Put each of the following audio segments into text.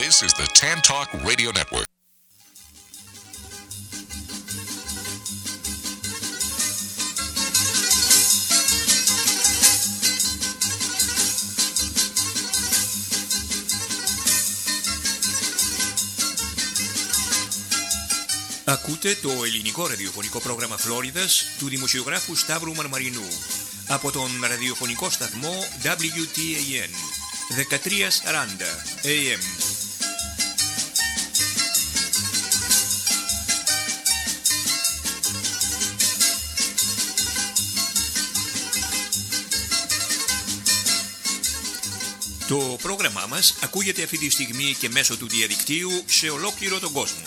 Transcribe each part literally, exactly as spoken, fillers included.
This is the Tan Talk Radio Network. Ακούτε το ελληνικό ραδιοφωνικό πρόγραμμα Φλόριδας του δημοσιογράφου Σταύρου Μαρμαρινού από τον ραδιοφωνικό σταθμό ντάμπλιου τι έι εν δεκατριακόσια σαράντα έι εμ. Το πρόγραμμά μας ακούγεται αυτή τη στιγμή και μέσω του διαδικτύου σε ολόκληρο τον κόσμο.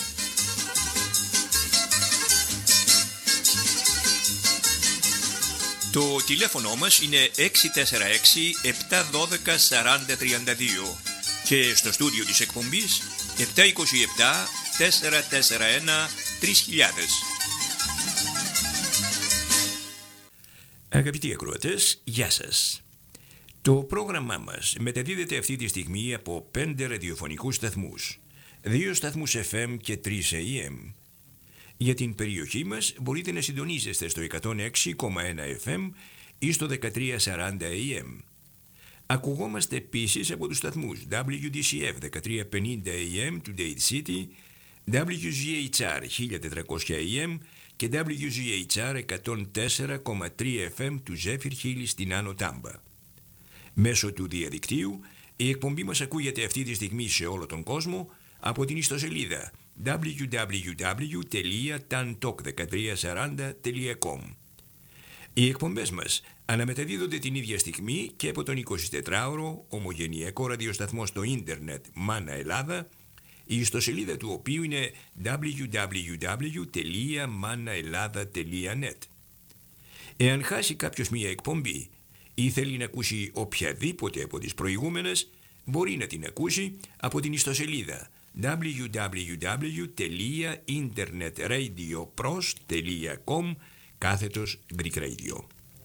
Το τηλέφωνο μας είναι έξι τέσσερα έξι επτά ένα δύο τέσσερα μηδέν τρία δύο και στο στούντιο της εκπομπής επτά δύο επτά τέσσερα τέσσερα ένα τρεις χιλιάδες. Αγαπητοί ακροατές, γεια σας. Το πρόγραμμά μας μεταδίδεται αυτή τη στιγμή από πέντε ραδιοφωνικούς σταθμούς, δύο σταθμούς εφ εμ και τρεις έι εμ. Για την περιοχή μας μπορείτε να συντονίζεστε στο εκατόν έξι κόμμα ένα εφ εμ ή στο δεκατριακόσια σαράντα έι εμ. Ακουγόμαστε επίσης από τους σταθμούς ντάμπλιου ντι σι εφ δεκατριακόσια πενήντα έι εμ του Dade City, ντάμπλιου τζι έιτς αρ χίλια τετρακόσια έι εμ και ντάμπλιου τζι έιτς αρ εκατόν τέσσερα κόμμα τρία εφ εμ του Zephyr Hill στην Άνω Τάμπα. Μέσω του διαδικτύου η εκπομπή μας ακούγεται αυτή τη στιγμή σε όλο τον κόσμο από την ιστοσελίδα ντάμπλιου ντάμπλιου ντάμπλιου τελεία tan talk δεκατριακόσια σαράντα τελεία com. Οι εκπομπές μας αναμεταδίδονται την ίδια στιγμή και από τον εικοσιτετράωρο ομογενειακό ραδιοσταθμό στο ίντερνετ Μάνα Ελλάδα, η ιστοσελίδα του οποίου είναι ντάμπλιου ντάμπλιου ντάμπλιου τελεία μάνα-Ελλάδα τελεία νετ. Εάν χάσει κάποιος μία εκπομπή ή θέλει να ακούσει οποιαδήποτε από τις προηγούμενες, μπορεί να την ακούσει από την ιστοσελίδα ντάμπλιου ντάμπλιου ντάμπλιου τελεία internetradiopros τελεία com κάθετος Greek Radio.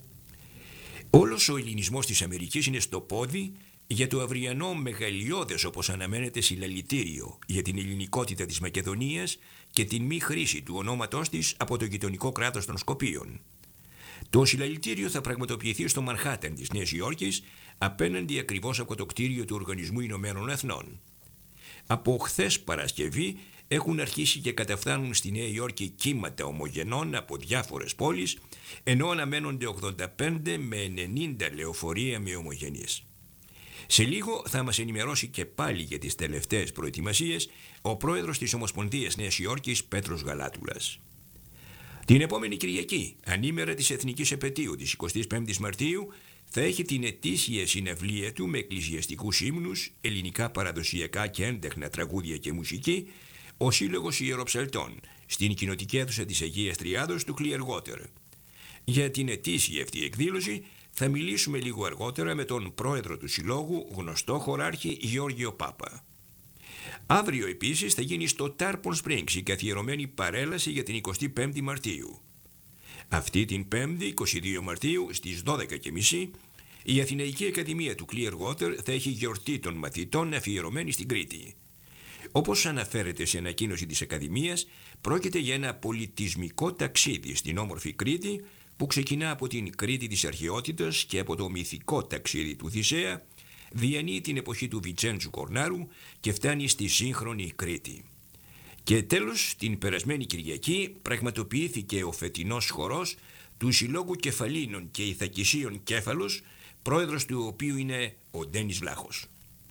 Όλος ο ελληνισμός της Αμερικής είναι στο πόδι για το αυριανό μεγαλειώδες, όπως αναμένεται, συλλαλητήριο για την ελληνικότητα της Μακεδονίας και την μη χρήση του ονόματός της από το γειτονικό κράτος των Σκοπίων. Το συλλαλητήριο θα πραγματοποιηθεί στο Μανχάταν της Νέας Υόρκης, απέναντι ακριβώς από το κτίριο του Οργανισμού Ηνωμένων Εθνών. Από χθες Παρασκευή έχουν αρχίσει και καταφθάνουν στη Νέα Υόρκη κύματα ομογενών από διάφορες πόλεις, ενώ αναμένονται ογδόντα πέντε με ενενήντα λεωφορεία με ομογενείς. Σε λίγο θα μας ενημερώσει και πάλι για τις τελευταίες προετοιμασίες ο πρόεδρος της Ομοσπονδίας Νέας Υόρκης, Πέτρος Γαλάτουλας. Την επόμενη Κυριακή, ανήμερα της Εθνικής Επετείου της εικοστής πέμπτης Μαρτίου, θα έχει την ετήσια συναυλία του με εκκλησιαστικούς ύμνους, ελληνικά παραδοσιακά και έντεχνα τραγούδια και μουσική, ο Σύλλογος Ιεροψαλτών, στην κοινοτική αίθουσα της Αγίας Τριάδος του Clearwater. Για την ετήσια αυτή εκδήλωση θα μιλήσουμε λίγο αργότερα με τον πρόεδρο του Συλλόγου, γνωστό χωράρχη Γεώργιο Πάπα. Αύριο επίσης θα γίνει στο Tarpon Springs η καθιερωμένη παρέλαση για την εικοστή πέμπτη Μαρτίου. Αυτή την Πέμπτη, εικοστή δεύτερη Μαρτίου, στις δώδεκα και μισή, η Αθηναϊκή Ακαδημία του Clearwater θα έχει γιορτή των μαθητών αφιερωμένη στην Κρήτη. Όπως αναφέρεται σε ανακοίνωση της Ακαδημίας, πρόκειται για ένα πολιτισμικό ταξίδι στην όμορφη Κρήτη που ξεκινά από την Κρήτη της αρχαιότητας και από το μυθικό ταξίδι του Θησέα, διανύει την εποχή του Βιτσέντσου Κορνάρου και φτάνει στη σύγχρονη Κρήτη. Και τέλος, την περασμένη Κυριακή πραγματοποιήθηκε ο φετινός χορός του Συλλόγου Κεφαλίνων και Ηθακισίων Κέφαλος, πρόεδρος του οποίου είναι ο Ντένις Βλάχος.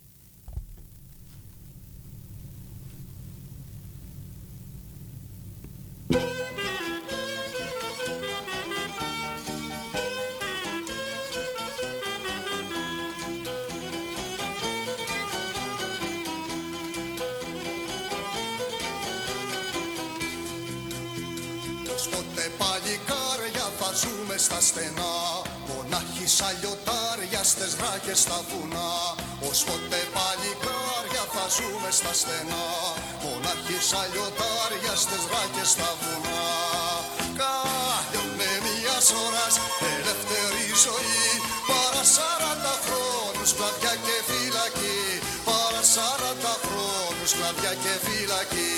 Ζούμε στα στενά, μονάχοι σαν λιωτάρια στες βράχες στα βουνά. Ως πότε παλικάρια θα ζούμε στα στενά, μονάχοι σαν λιωτάρια στες βράχες στα βουνά. Κάλλιονε μιας ώρας ελεύθερη ζωή, παρά σαράντα χρόνους κλαδιά και φυλακή, παρά σαράντα χρόνους χρόνους, κλαδιά και φυλακή.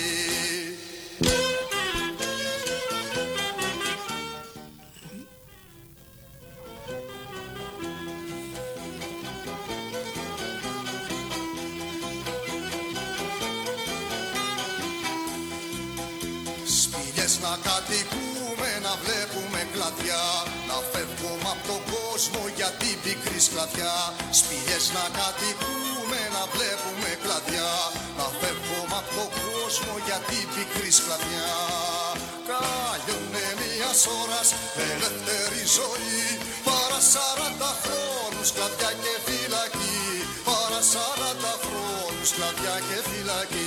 Σπηλιές να κατοικούμε, να βλέπουμε κλαδιά, να φεύγουμε από τον κόσμο για την πικρή σκλαβιά. Σπηλιές να κατοικούμε, να βλέπουμε κλαδιά, να φεύγουμε από τον κόσμο για την πικρή σκλαβιά. Κάλλιονε μιας ώρας ελεύθερη ζωή, παρά σαράντα χρόνους κλαδιά και φυλακή, παρά σαράντα χρόνους κλαδιά και φυλακή.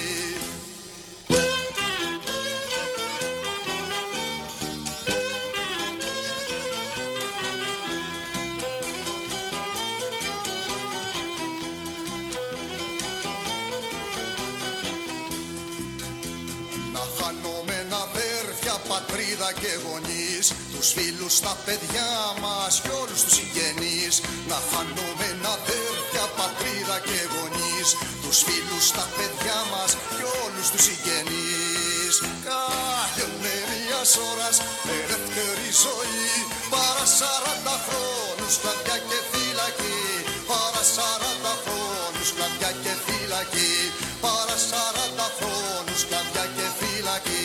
Πατρίδα και γονείς, τους φίλους, τα παιδιά μας και όλους τους συγγενείς. Να χάνουμε αδέρφια, πατρίδα και γονείς, τους φίλους, τα παιδιά μας και όλους τους συγγενείς. Κάλλιονε μιας ώρας ελεύθερη ζωή, παρά σαράντα χρόνους κλαδιά και φυλακή, παρά σαράντα χρόνους κλαδιά και φυλακή, παρά σαράντα χρόνους κλαδιά και φυλακή.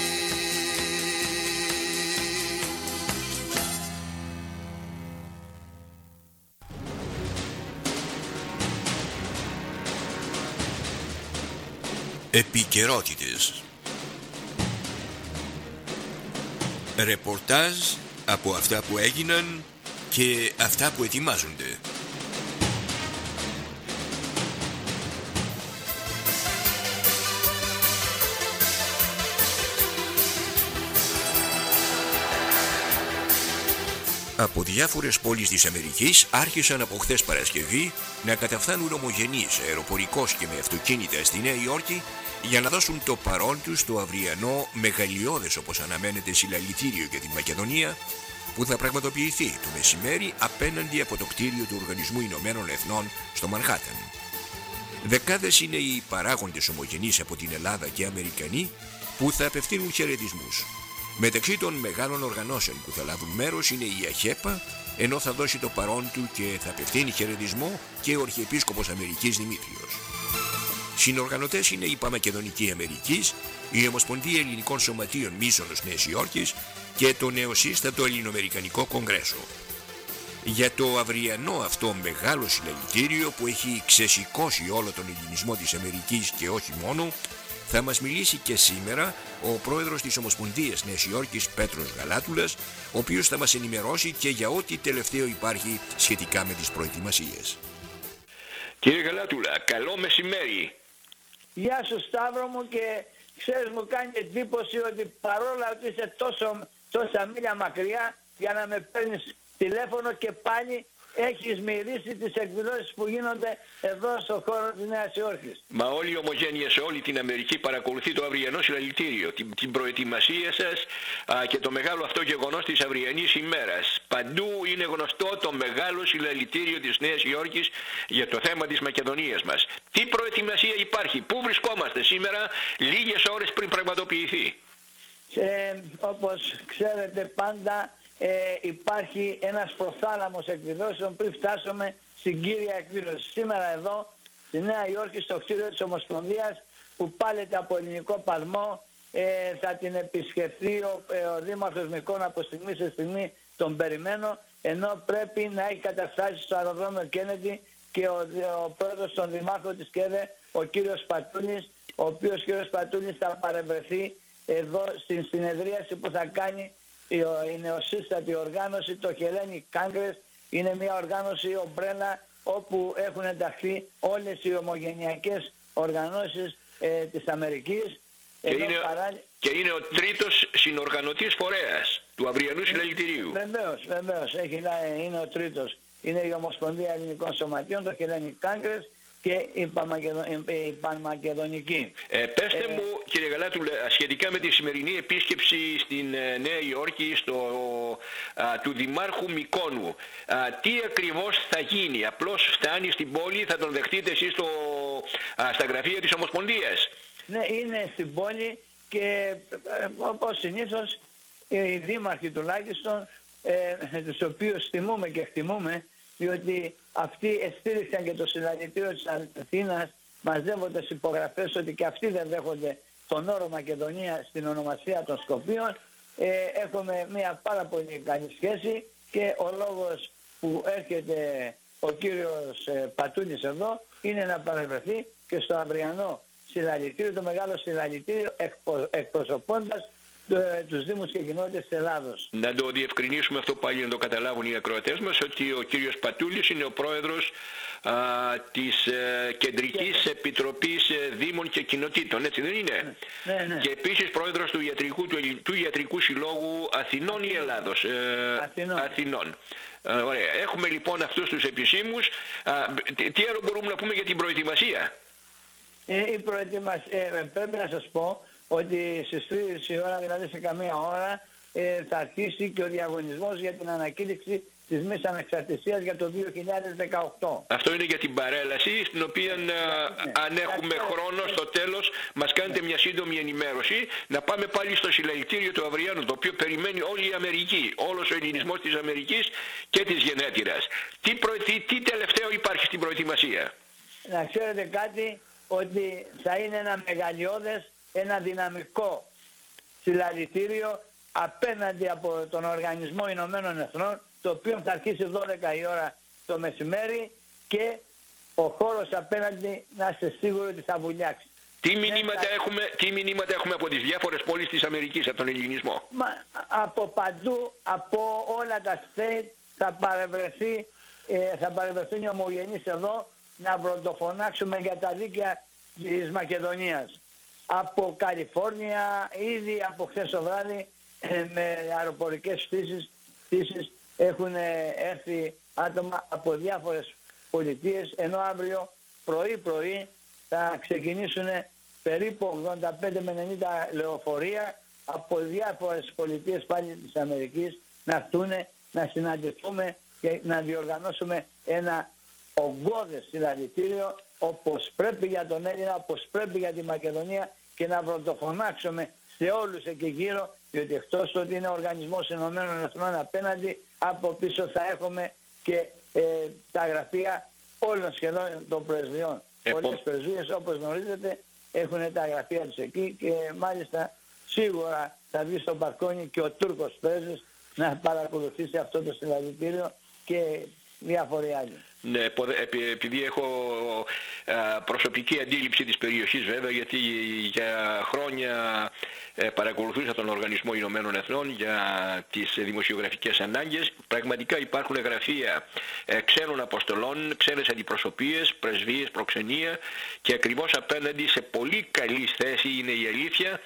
Επικαιρότητες. Ρεπορτάζ από αυτά που έγιναν και αυτά που ετοιμάζονται. Από διάφορες πόλεις της Αμερικής άρχισαν από χθες Παρασκευή να καταφθάνουν ομογενείς αεροπορικός και με αυτοκίνητα στη Νέα Υόρκη για να δώσουν το παρόν τους στο αυριανό μεγαλειώδες, όπως αναμένεται, συλλαλητήριο για την Μακεδονία που θα πραγματοποιηθεί το μεσημέρι απέναντι από το κτίριο του Οργανισμού Ηνωμένων Εθνών στο Μανχάταν. Δεκάδες είναι οι παράγοντες ομογενείς από την Ελλάδα και Αμερικανοί που θα απευθύνουν χαιρετισμούς. Μεταξύ των μεγάλων οργανώσεων που θα λάβουν μέρος είναι η ΑΧΕΠΑ, ενώ θα δώσει το παρόν του και θα απευθύνει χαιρετισμό και ο Αρχιεπίσκοπος Αμερικής Δημήτριος. Συνοργανωτές είναι η Παμακεδονική Αμερικής, η Ομοσπονδία Ελληνικών Σωματείων Μίσονος Νέας Υόρκης και το νεοσύστατο Ελληνοαμερικανικό Κογκρέσο. Για το αυριανό αυτό μεγάλο συλλαλητήριο που έχει ξεσηκώσει όλο τον ελληνισμό της Αμερικής και όχι μόνο, θα μας μιλήσει και σήμερα ο πρόεδρος της Ομοσπονδίας Νέας Υόρκης, Πέτρος Γαλάτουλας, ο οποίος θα μας ενημερώσει και για ό,τι τελευταίο υπάρχει σχετικά με τις προετοιμασίες. Κύριε Γαλάτουλα, καλό μεσημέρι. Γεια σου Σταύρο μου, και ξέρεις, μου κάνει εντύπωση ότι παρόλα ότι είσαι τόσο, τόσα μίλια μακριά για να με παίρνεις τηλέφωνο και πάλι έχεις μυρίσει τις εκδηλώσεις που γίνονται εδώ στο χώρο της Νέας Υόρκης. Μα όλη η ομογένεια σε όλη την Αμερική παρακολουθεί το αυριανό συλλαλητήριο, την, την προετοιμασία σας α, και το μεγάλο αυτό γεγονός της αυριανής ημέρας. Παντού είναι γνωστό το μεγάλο συλλαλητήριο της Νέας Υόρκης για το θέμα της Μακεδονίας μας. Τι προετοιμασία υπάρχει, πού βρισκόμαστε σήμερα λίγες ώρες πριν πραγματοποιηθεί? Ε, όπως ξέρετε πάντα Ε, υπάρχει ένας προθάλαμος εκδηλώσεων πριν φτάσουμε στην κύρια εκδήλωση. Σήμερα εδώ στη Νέα Υόρκη, στο κτίριο της Ομοσπονδίας, που πάλεται από ελληνικό παλμό, ε, θα την επισκεφθεί ο, ε, ο Δήμαρχος Μυκών από στιγμή σε στιγμή, τον περιμένω, ενώ πρέπει να έχει καταστάσει στο αεροδρόμιο Κέννεντι και ο, ο πρόεδρος των Δημάρχων της ΚΕΔΕ, ο κύριος Πατούλης, ο οποίος κύριος Πατούλης θα παρευρεθεί εδώ στην συνεδρίαση που θα κάνει η νεοσύστατη οργάνωση, το Hellenic Congress. Είναι μια οργάνωση ομπρέλα όπου έχουν ενταχθεί όλες οι ομογενειακές οργανώσεις ε, της Αμερικής. Και είναι, παρά... και είναι ο τρίτος συνοργανωτής φορέας του αυριανού συλλαλητηρίου. Βεβαίως, βεβαίως. Έχει, είναι ο τρίτος. Είναι η Ομοσπονδία Ελληνικών Σωματείων, το Hellenic Congress και η, Πανμακεδο... η Πανμακεδονική. Ε, πέστε ε, μου κύριε Γαλάτουλα, σχετικά με τη σημερινή επίσκεψη στην ε, Νέα Υόρκη στο, α, του Δημάρχου Μυκόνου, α, τι ακριβώς θα γίνει? Απλώς φτάνει στην πόλη, θα τον δεχτείτε εσείς στο α, στα γραφεία της Ομοσπονδίας. Ναι, είναι στην πόλη και ε, όπως συνήθως οι δήμαρχοι τουλάχιστον, ε, τους οποίους θυμούμε και εκτιμούμε, διότι αυτοί στήριξαν και το συλλαλητήριο της Αθήνας μαζεύοντας υπογραφές ότι και αυτοί δεν δέχονται τον όρο Μακεδονία στην ονομασία των Σκοπίων. Ε, έχουμε μια πάρα πολύ καλή σχέση και ο λόγος που έρχεται ο κύριος ε, Πατούλης εδώ είναι να παρευρεθεί και στο αυριανό συλλαλητήριο, το μεγάλο συλλαλητήριο, εκπρο, εκπροσωπώντας ε, τους Δήμους και κοινότητες της Ελλάδος. Να το διευκρινίσουμε αυτό πάλι, να το καταλάβουν οι ακροατές μας, ότι ο κύριος Πατούλης είναι ο πρόεδρος α, της ε, Κεντρικής και... Επιτροπής ε, Δήμων και Κοινοτήτων, έτσι δεν είναι? Ναι, ναι, ναι. Και επίσης πρόεδρος του Ιατρικού, του, του Ιατρικού Συλλόγου Αθηνών ή Ελλάδος? Ε, Αθηνών. Αθηνών. Ε, ωραία. Έχουμε λοιπόν αυτούς τους επισήμους. Α, τι, τι άλλο μπορούμε να πούμε για την προετοιμασία? Ε, η προετοιμασία, ε, πρέπει να σας πω ότι στις τρεις η ώρα, δηλαδή σε καμία ώρα, ε, θα αρχίσει και ο διαγωνισμός για την ανακήρυξη της Μέσης Ανεξαρτησίας για το δύο χιλιάδες δεκαοκτώ. Αυτό είναι για την παρέλαση, στην οποία ναι, αν έχουμε χρόνο στο τέλος μας κάνετε μια σύντομη ενημέρωση. Να πάμε πάλι στο συλλαλητήριο του Αυριάνου, το οποίο περιμένει όλη η Αμερική, όλος ο ελληνισμός της Αμερικής και της γενέτειρας. Τι, προ... τι, τι τελευταίο υπάρχει στην προετοιμασία? Να ξέρετε κάτι, ότι θα είναι ένα μεγαλειώδες, ένα δυναμικό συλλαλητήριο απέναντι από τον Οργανισμό Ηνωμένων Εθνών, το οποίο θα αρχίσει δώδεκα η ώρα το μεσημέρι και ο χώρος απέναντι, να είστε σίγουροι ότι θα βουλιάξει. Τι μηνύματα, θα... έχουμε, τι μηνύματα έχουμε από τις διάφορες πόλεις της Αμερικής, από τον ελληνισμό? Μα, από παντού, από όλα τα state θα παρευρεθεί, ε, θα παρευρεθούν οι ομογενείς εδώ να πρωτοφωνάξουμε για τα δίκαια της Μακεδονίας. Από Καλιφόρνια, ήδη από χθες το βράδυ, ε, με αεροπορικές πτήσεις, πτήσεις έχουν έρθει άτομα από διάφορες πολιτείες, ενώ αύριο πρωί-πρωί θα ξεκινήσουν περίπου ογδόντα πέντε με ενενήντα λεωφορεία από διάφορες πολιτείες πάλι της Αμερικής να έρθουν να συναντηθούμε και να διοργανώσουμε ένα ογκώδες συλλαλητήριο όπως πρέπει για τον Έλληνα, όπως πρέπει για τη Μακεδονία και να πρωτοφωνάξουμε σε όλους εκεί γύρω, διότι εκτός ότι είναι ο Οργανισμός Ηνωμένων Εθνών απέναντι, από πίσω θα έχουμε και ε, τα γραφεία όλων σχεδόν των πρεσβειών. Επό... Πολλές πρεσβείες, όπως γνωρίζετε, έχουν τα γραφεία τους εκεί και μάλιστα σίγουρα θα βγει στο μπαλκόνι και ο Τούρκος πρέσβης να παρακολουθήσει αυτό το συλλαλητήριο και διάφοροι άλλοι. Ναι, επειδή έχω προσωπική αντίληψη της περιοχής βέβαια, γιατί για χρόνια παρακολουθούσα τον Οργανισμό Ηνωμένων Εθνών για τις δημοσιογραφικές ανάγκες, πραγματικά υπάρχουν γραφεία ξένων αποστολών, ξένες αντιπροσωπείες, πρεσβείες, προξενία και ακριβώς απέναντι σε πολύ καλή θέση είναι η αλήθεια.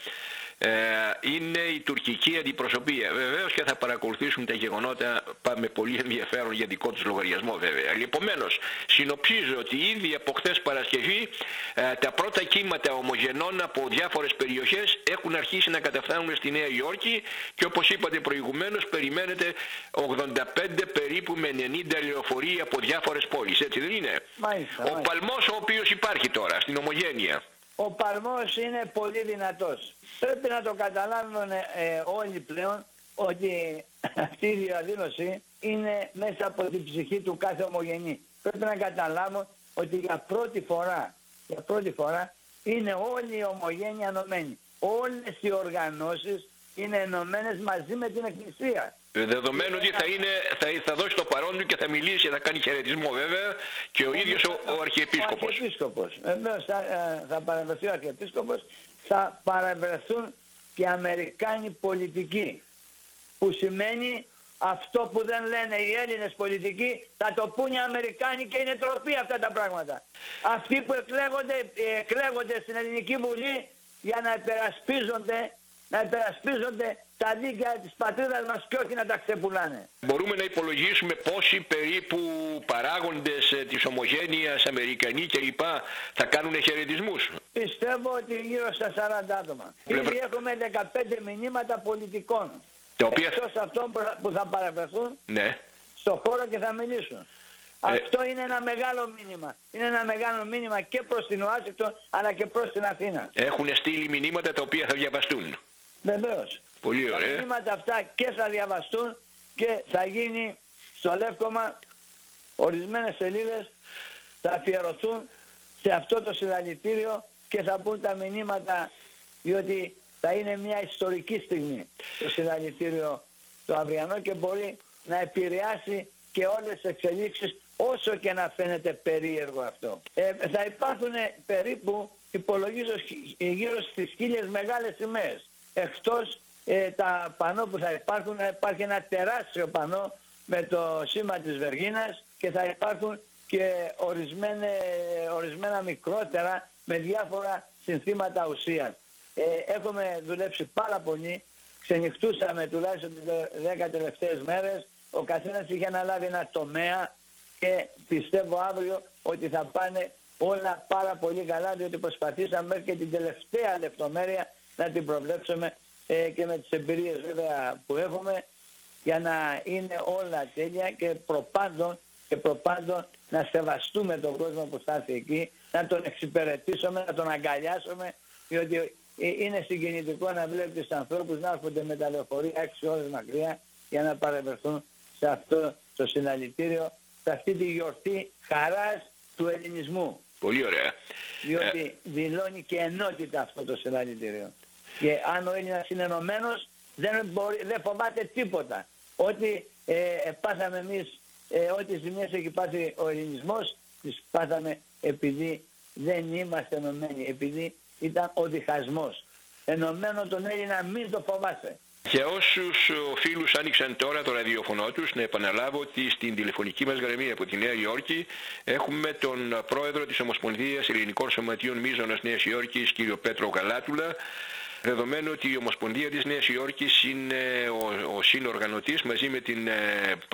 Είναι η τουρκική αντιπροσωπεία. Βεβαίως και θα παρακολουθήσουν τα γεγονότα με πολύ ενδιαφέρον για δικό τους λογαριασμό βέβαια. Επομένως, συνοψίζω ότι ήδη από χθες Παρασκευή τα πρώτα κύματα ομογενών από διάφορες περιοχές έχουν αρχίσει να καταφθάνουν στη Νέα Υόρκη και όπως είπατε προηγουμένως περιμένετε ογδόντα πέντε περίπου με ενενήντα λεωφορεία από διάφορες πόλεις. Έτσι δεν είναι? Μάλιστα, ο μάλιστα. Παλμός ο οποίος υπάρχει τώρα στην Ομογένεια. Ο παλμός είναι πολύ δυνατός. Πρέπει να το καταλάβουν ε, όλοι πλέον ότι αυτή η διαδήλωση είναι μέσα από την ψυχή του κάθε ομογενή. Πρέπει να καταλάβουν ότι για πρώτη φορά, για πρώτη φορά είναι όλοι οι ομογένειοι ενωμένοι. Όλες οι οργανώσεις είναι ενωμένες μαζί με την Εκκλησία. Δεδομένου ότι θα, είναι, θα, θα δώσει το παρόν του και θα μιλήσει και θα κάνει χαιρετισμό βέβαια και ο ε, ίδιος ο, ο Αρχιεπίσκοπος. Ο Αρχιεπίσκοπος. Βεβαίως θα, θα παρευρεθεί ο Αρχιεπίσκοπος, θα παρευρεθούν και Αμερικάνοι πολιτικοί. Που σημαίνει αυτό που δεν λένε οι Έλληνες πολιτικοί θα το πούν οι Αμερικάνοι και είναι τροπή αυτά τα πράγματα. Αυτοί που εκλέγονται, εκλέγονται στην Ελληνική Βουλή για να υπερασπίζονται, να υπερασπίζονται τα δίκαια της πατρίδας μας και όχι να τα ξεπουλάνε. Μπορούμε να υπολογίσουμε πόσοι περίπου παράγοντες της ομογένειας, Αμερικανοί κλπ. Θα κάνουν χαιρετισμούς? Πιστεύω ότι γύρω στα σαράντα άτομα. Πλευρα... Ήδη έχουμε δεκαπέντε μηνύματα πολιτικών. Τα οποία... Εκτός αυτών που θα παρευρεθούν, ναι, στο χώρο και θα μιλήσουν. Αυτό είναι ένα μεγάλο μήνυμα. Είναι ένα μεγάλο μήνυμα και προς την Ουάσιγκτον αλλά και προς την Αθήνα. Έχουν στείλει μηνύματα τα οποία θα διαβαστούν. Βεβαίως. Πολύ ωραία. Τα μηνύματα αυτά και θα διαβαστούν και θα γίνει στο Λεύκομα, ορισμένες σελίδες θα αφιερωθούν σε αυτό το συλλαλητήριο και θα πούν τα μηνύματα, διότι θα είναι μια ιστορική στιγμή το συλλαλητήριο το αυριανό και μπορεί να επηρεάσει και όλες τις εξελίξεις, όσο και να φαίνεται περίεργο αυτό. Ε, θα υπάρχουν περίπου, υπολογίζω, γύρω στις χίλιες μεγάλες σημαίες. Εκτός ε, τα πανό που θα υπάρχουν, θα υπάρχει ένα τεράστιο πανό με το σήμα της Βεργίνας και θα υπάρχουν και ορισμένα, ορισμένα μικρότερα με διάφορα συνθήματα ουσίας. Ε, έχουμε δουλέψει πάρα πολύ, ξενυχτούσαμε τουλάχιστον τις δέκα τελευταίες μέρες, ο καθένας είχε αναλάβει ένα τομέα και πιστεύω αύριο ότι θα πάνε όλα πάρα πολύ καλά, διότι προσπαθήσαμε μέχρι και την τελευταία λεπτομέρεια να την προβλέψουμε ε, και με τις εμπειρίες βέβαια που έχουμε, για να είναι όλα τέλεια και προπάντων και προπάντων να σεβαστούμε τον κόσμο που θα έρθει εκεί, να τον εξυπηρετήσουμε, να τον αγκαλιάσουμε, διότι είναι συγκινητικό να βλέπει τους ανθρώπους να έρχονται με τα λεωφορεία έξι ώρες μακριά για να παρευρεθούν σε αυτό το συλλαλητήριο, σε αυτή τη γιορτή χαράς του ελληνισμού. Πολύ ωραία. Διότι ε... δηλώνει και ενότητα αυτό το συλλαλητήριο. Και αν ο Έλληνας είναι ενωμένος, δεν, μπορεί, δεν φοβάται τίποτα. Ό,τι ε, πάθαμε εμείς, ε, ό,τι ζημιές έχει πάθει ο ελληνισμός, τις πάθαμε επειδή δεν είμαστε ενωμένοι, επειδή ήταν ο διχασμός. Ενωμένο τον Έλληνα μην το φοβάσαι. Για όσους φίλους άνοιξαν τώρα το ραδιοφωνό τους, να επαναλάβω ότι στην τηλεφωνική μας γραμμή από τη Νέα Υόρκη έχουμε τον πρόεδρο της Ομοσπονδίας Ελληνικών Σωματείων Μίζωνας Νέας Υόρκης, κύριο Πέτρο Γαλάτουλα, δεδομένου ότι η Ομοσπονδία της Νέας Υόρκης είναι ο, ο συνοργανωτής μαζί με την ε,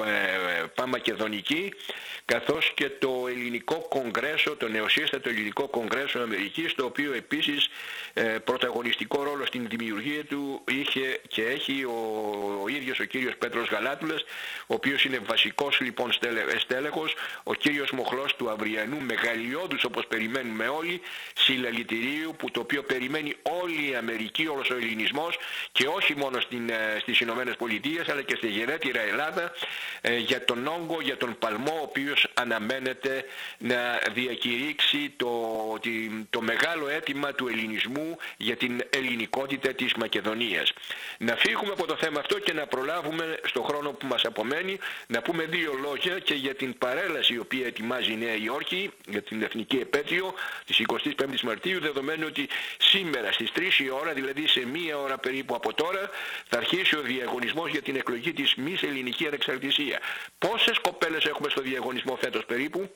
ε, Παμακεδονική, καθώς και το Ελληνικό Κογκρέσο, το νεοσύστατο Ελληνικό Κογκρέσο Αμερικής, το οποίο επίσης ε, πρωταγωνιστικό ρόλο στην δημιουργία του είχε και έχει ο, ο ίδιος ο κύριος Πέτρος Γαλάτουλας, ο οποίος είναι βασικός λοιπόν στέλεχος, ο κύριος μοχλός του αυριανού μεγαλειώδους, όπως περιμένουμε όλοι, συλλαλητηρίου, που το οποίο περιμένει όλη η Αμερική, όλος ο ελληνισμός, και όχι μόνο στην, στις Ηνωμένες Πολιτείες αλλά και στη γενέτειρα Ελλάδα, ε, για τον όγκο, για τον παλμό, ο οποίος αναμένεται να διακηρύξει το, το, το μεγάλο αίτημα του ελληνισμού για την ελληνικότητα της Μακεδονίας. Να φύγουμε από το θέμα αυτό και να προλάβουμε στο χρόνο που μας απομένει να πούμε δύο λόγια και για την παρέλαση η οποία ετοιμάζει η Νέα Υόρκη για την εθνική επέτειο της εικοστής πέμπτης Μαρτίου, δεδομένου ότι σήμερα στις τρεις η ώρα, δηλαδή σε μία ώρα περίπου από τώρα, θα αρχίσει ο διαγωνισμός για την εκλογή της Μις Ελληνική Ανεξαρτησία. Πόσες κοπέλες έχουμε στο διαγωνισμό φέτος περίπου?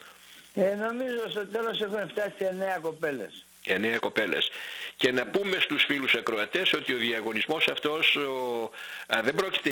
Ε, νομίζω στο τέλος έχουν φτάσει εννέα κοπέλες. εννέα κοπέλες. Και να πούμε στους φίλους ακροατές ότι ο διαγωνισμός αυτός ο, α, δεν πρόκειται.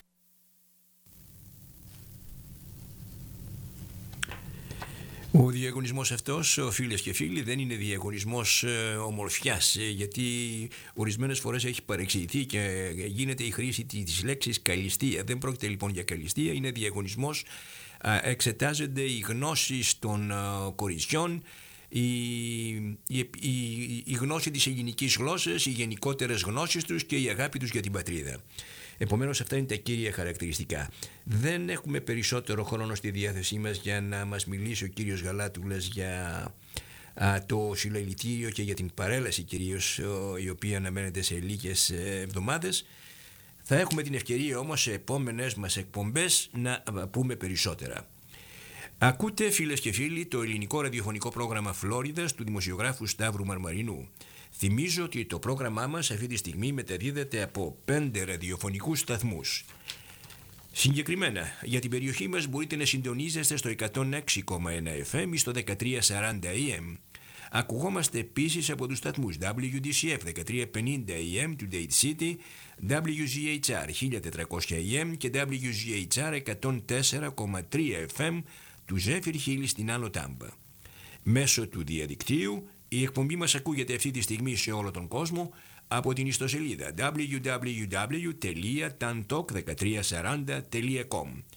Ο διαγωνισμός αυτός, φίλες και φίλοι, δεν είναι διαγωνισμός ε, ομορφιάς, ε, γιατί ορισμένες φορές έχει παρεξηγηθεί και γίνεται η χρήση της λέξης καλλιστεία. Δεν πρόκειται λοιπόν για καλλιστεία, είναι διαγωνισμός. Ε, εξετάζονται οι γνώσεις των ε, κοριτσιών, η, η, η, η γνώση της ελληνικής γλώσσας, οι γενικότερες γνώσεις τους και η αγάπη τους για την πατρίδα. Επομένως αυτά είναι τα κύρια χαρακτηριστικά. Δεν έχουμε περισσότερο χρόνο στη διάθεσή μας για να μας μιλήσει ο κύριος Γαλάτουλας για α, το συλλαλητήριο και για την παρέλαση κυρίως, ο, η οποία αναμένεται σε λίγες εβδομάδες. Θα έχουμε την ευκαιρία όμως σε επόμενες μας εκπομπές να πούμε περισσότερα. Ακούτε, φίλες και φίλοι, το ελληνικό ραδιοφωνικό πρόγραμμα Φλόριδας του δημοσιογράφου Σταύρου Μαρμαρινού. Θυμίζω ότι το πρόγραμμά μας αυτή τη στιγμή μεταδίδεται από πέντε ραδιοφωνικούς σταθμούς. Συγκεκριμένα, για την περιοχή μας μπορείτε να συντονίζεστε στο εκατόν έξι κόμμα ένα εφ εμ ή στο δεκατρία σαράντα έι εμ. Ακουγόμαστε επίσης από τους σταθμούς ντάμπλιου ντι σι εφ δεκατρία πενήντα έι εμ του Date City, ντάμπλιου ζι έιτς αρ χίλια τετρακόσια έι εμ και ντάμπλιου ζι έιτς αρ εκατόν τέσσερα κόμμα τρία εφ εμ του Zephyr Hill στην Άνω Τάμπα. Μέσω του διαδικτύου, η εκπομπή μας ακούγεται αυτή τη στιγμή σε όλο τον κόσμο από την ιστοσελίδα ντάμπλιου ντάμπλιου ντάμπλιου τελεία ταντοκ δεκατρία σαράντα τελεία κομ.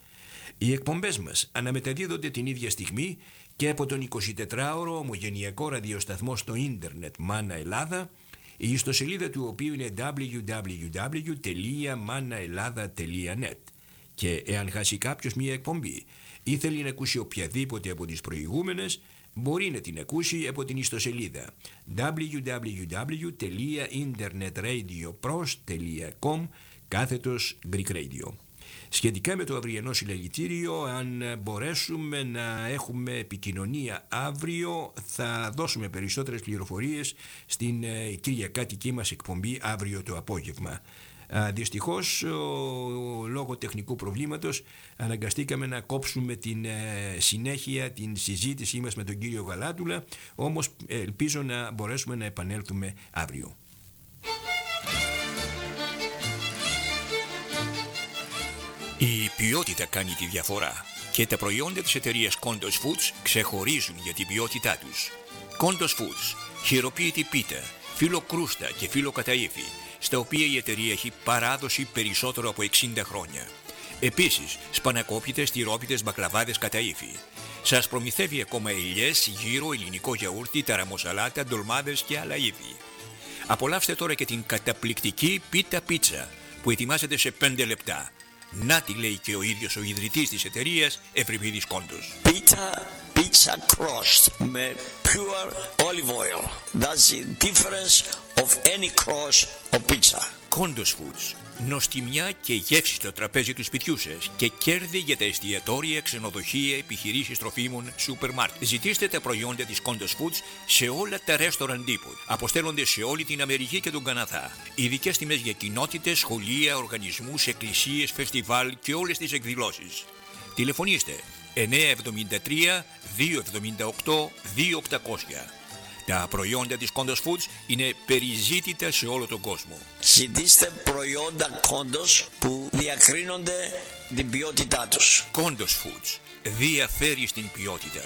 Οι εκπομπές μας αναμεταδίδονται την ίδια στιγμή και από τον εικοσιτετράωρο ομογενειακό ραδιοσταθμό στο ίντερνετ Μάνα Ελλάδα, η ιστοσελίδα του οποίου είναι double-u double-u double-u τελεία μάνα Ελλάδα τελεία net. Και εάν χάσει κάποιος μία εκπομπή ή θέλει να ακούσει οποιαδήποτε από τις προηγούμενες, μπορεί να την ακούσει από την ιστοσελίδα double-u double-u double-u τελεία internetradiopros τελεία com κάθετος Greek Radio. Σχετικά με το αυριανό συλλαλητήριο, αν μπορέσουμε να έχουμε επικοινωνία αύριο, θα δώσουμε περισσότερες πληροφορίες στην κυριακάτικη μας εκπομπή αύριο το απόγευμα. Δυστυχώς, λόγω τεχνικού προβλήματος, αναγκαστήκαμε να κόψουμε την συνέχεια, την συζήτησή μας με τον κύριο Γαλάτουλα, όμως ελπίζω να μπορέσουμε να επανέλθουμε αύριο. Η ποιότητα κάνει τη διαφορά και τα προϊόντα της εταιρείας Kondos Foods ξεχωρίζουν για την ποιότητά τους. Kondos Foods, χειροποίητη πίτα, φύλλο κρούστα και φύλλο καταΐφι, στα οποία η εταιρεία έχει παράδοση περισσότερο από εξήντα χρόνια. Επίσης, σπανακόπιτες, τυρόπιτες, μπακλαβάδες καταΐφι. Σας προμηθεύει ακόμα ελιές, γύρο, ελληνικό γιαούρτι, ταραμοσαλάτα, ντολμάδες και άλλα είδη. Απολαύστε τώρα και την καταπληκτική πίτα πίτσα που ετοιμάζεται σε πέντε λεπτά. Να τη λέει και ο ίδιος ο ιδρυτής της εταιρείας, Ευρυπίδης Κόντος. Pita pizza crust με pure olive oil. That's the difference of any crust of pizza. Kondos Foods. Νοστιμιά και γεύση στο τραπέζι του σπιτιού σας και κέρδη για τα εστιατόρια, ξενοδοχεία, επιχειρήσεις τροφίμων, σούπερ μάρκετ. Ζητήστε τα προϊόντα της Kondos Foods σε όλα τα restaurant depot. Αποστέλλονται σε όλη την Αμερική και τον Καναδά. Ειδικές τιμές για κοινότητες, σχολεία, οργανισμούς, εκκλησίες, φεστιβάλ και όλες τις εκδηλώσεις. Τηλεφωνήστε εννιά εβδομήντα τρία δύο εβδομήντα οκτώ δύο οκτακόσια. Τα προϊόντα της Kondos Foods είναι περιζήτητα σε όλο τον κόσμο. Ζητήστε προϊόντα Kondos που διακρίνονται την ποιότητά τους. Kondos Foods διαφέρει στην ποιότητα.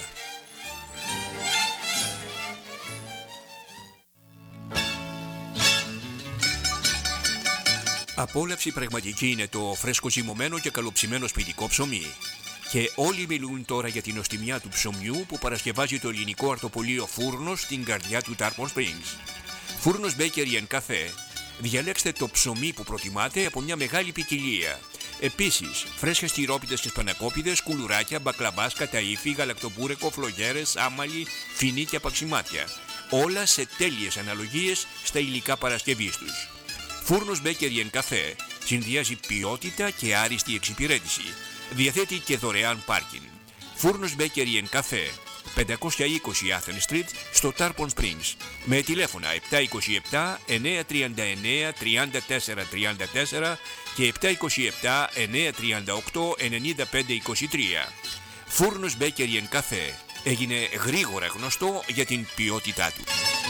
Απόλαυση πραγματική είναι το φρέσκο ζυμωμένο και καλοψημένο σπιτικό ψωμί. Και όλοι μιλούν τώρα για την νοστιμιά του ψωμιού που παρασκευάζει το ελληνικό αρτοπολείο Φούρνος στην καρδιά του Tarpon Springs. Φούρνος Bakery and Cafe. Διαλέξτε το ψωμί που προτιμάτε από μια μεγάλη ποικιλία. Επίσης, φρέσκες τυρόπιτες και σπανακόπιτες, κουλουράκια, μπακλαβάς, καταΐφι, γαλακτομπούρεκο, φλογέρες, άμαλι, φινί και απαξιμάτια. Όλα σε τέλειες αναλογίες στα υλικά παρασκευής τους. Φούρνος Bakery and Cafe συνδυάζει ποιότητα και άριστη εξυπηρέτηση. Διαθέτει και δωρεάν πάρκινγκ. Φούρνος Bakery and Cafe, πεντακόσια είκοσι Athens Street στο Tarpon Springs. Με τηλέφωνα επτά είκοσι επτά εννιά τριάντα εννιά τριάντα τέσσερα τριάντα τέσσερα και επτά είκοσι επτά εννιά τριάντα οκτώ ενενήντα πέντε είκοσι τρία. Φούρνος Bakery and Cafe έγινε γρήγορα γνωστό για την ποιότητά του.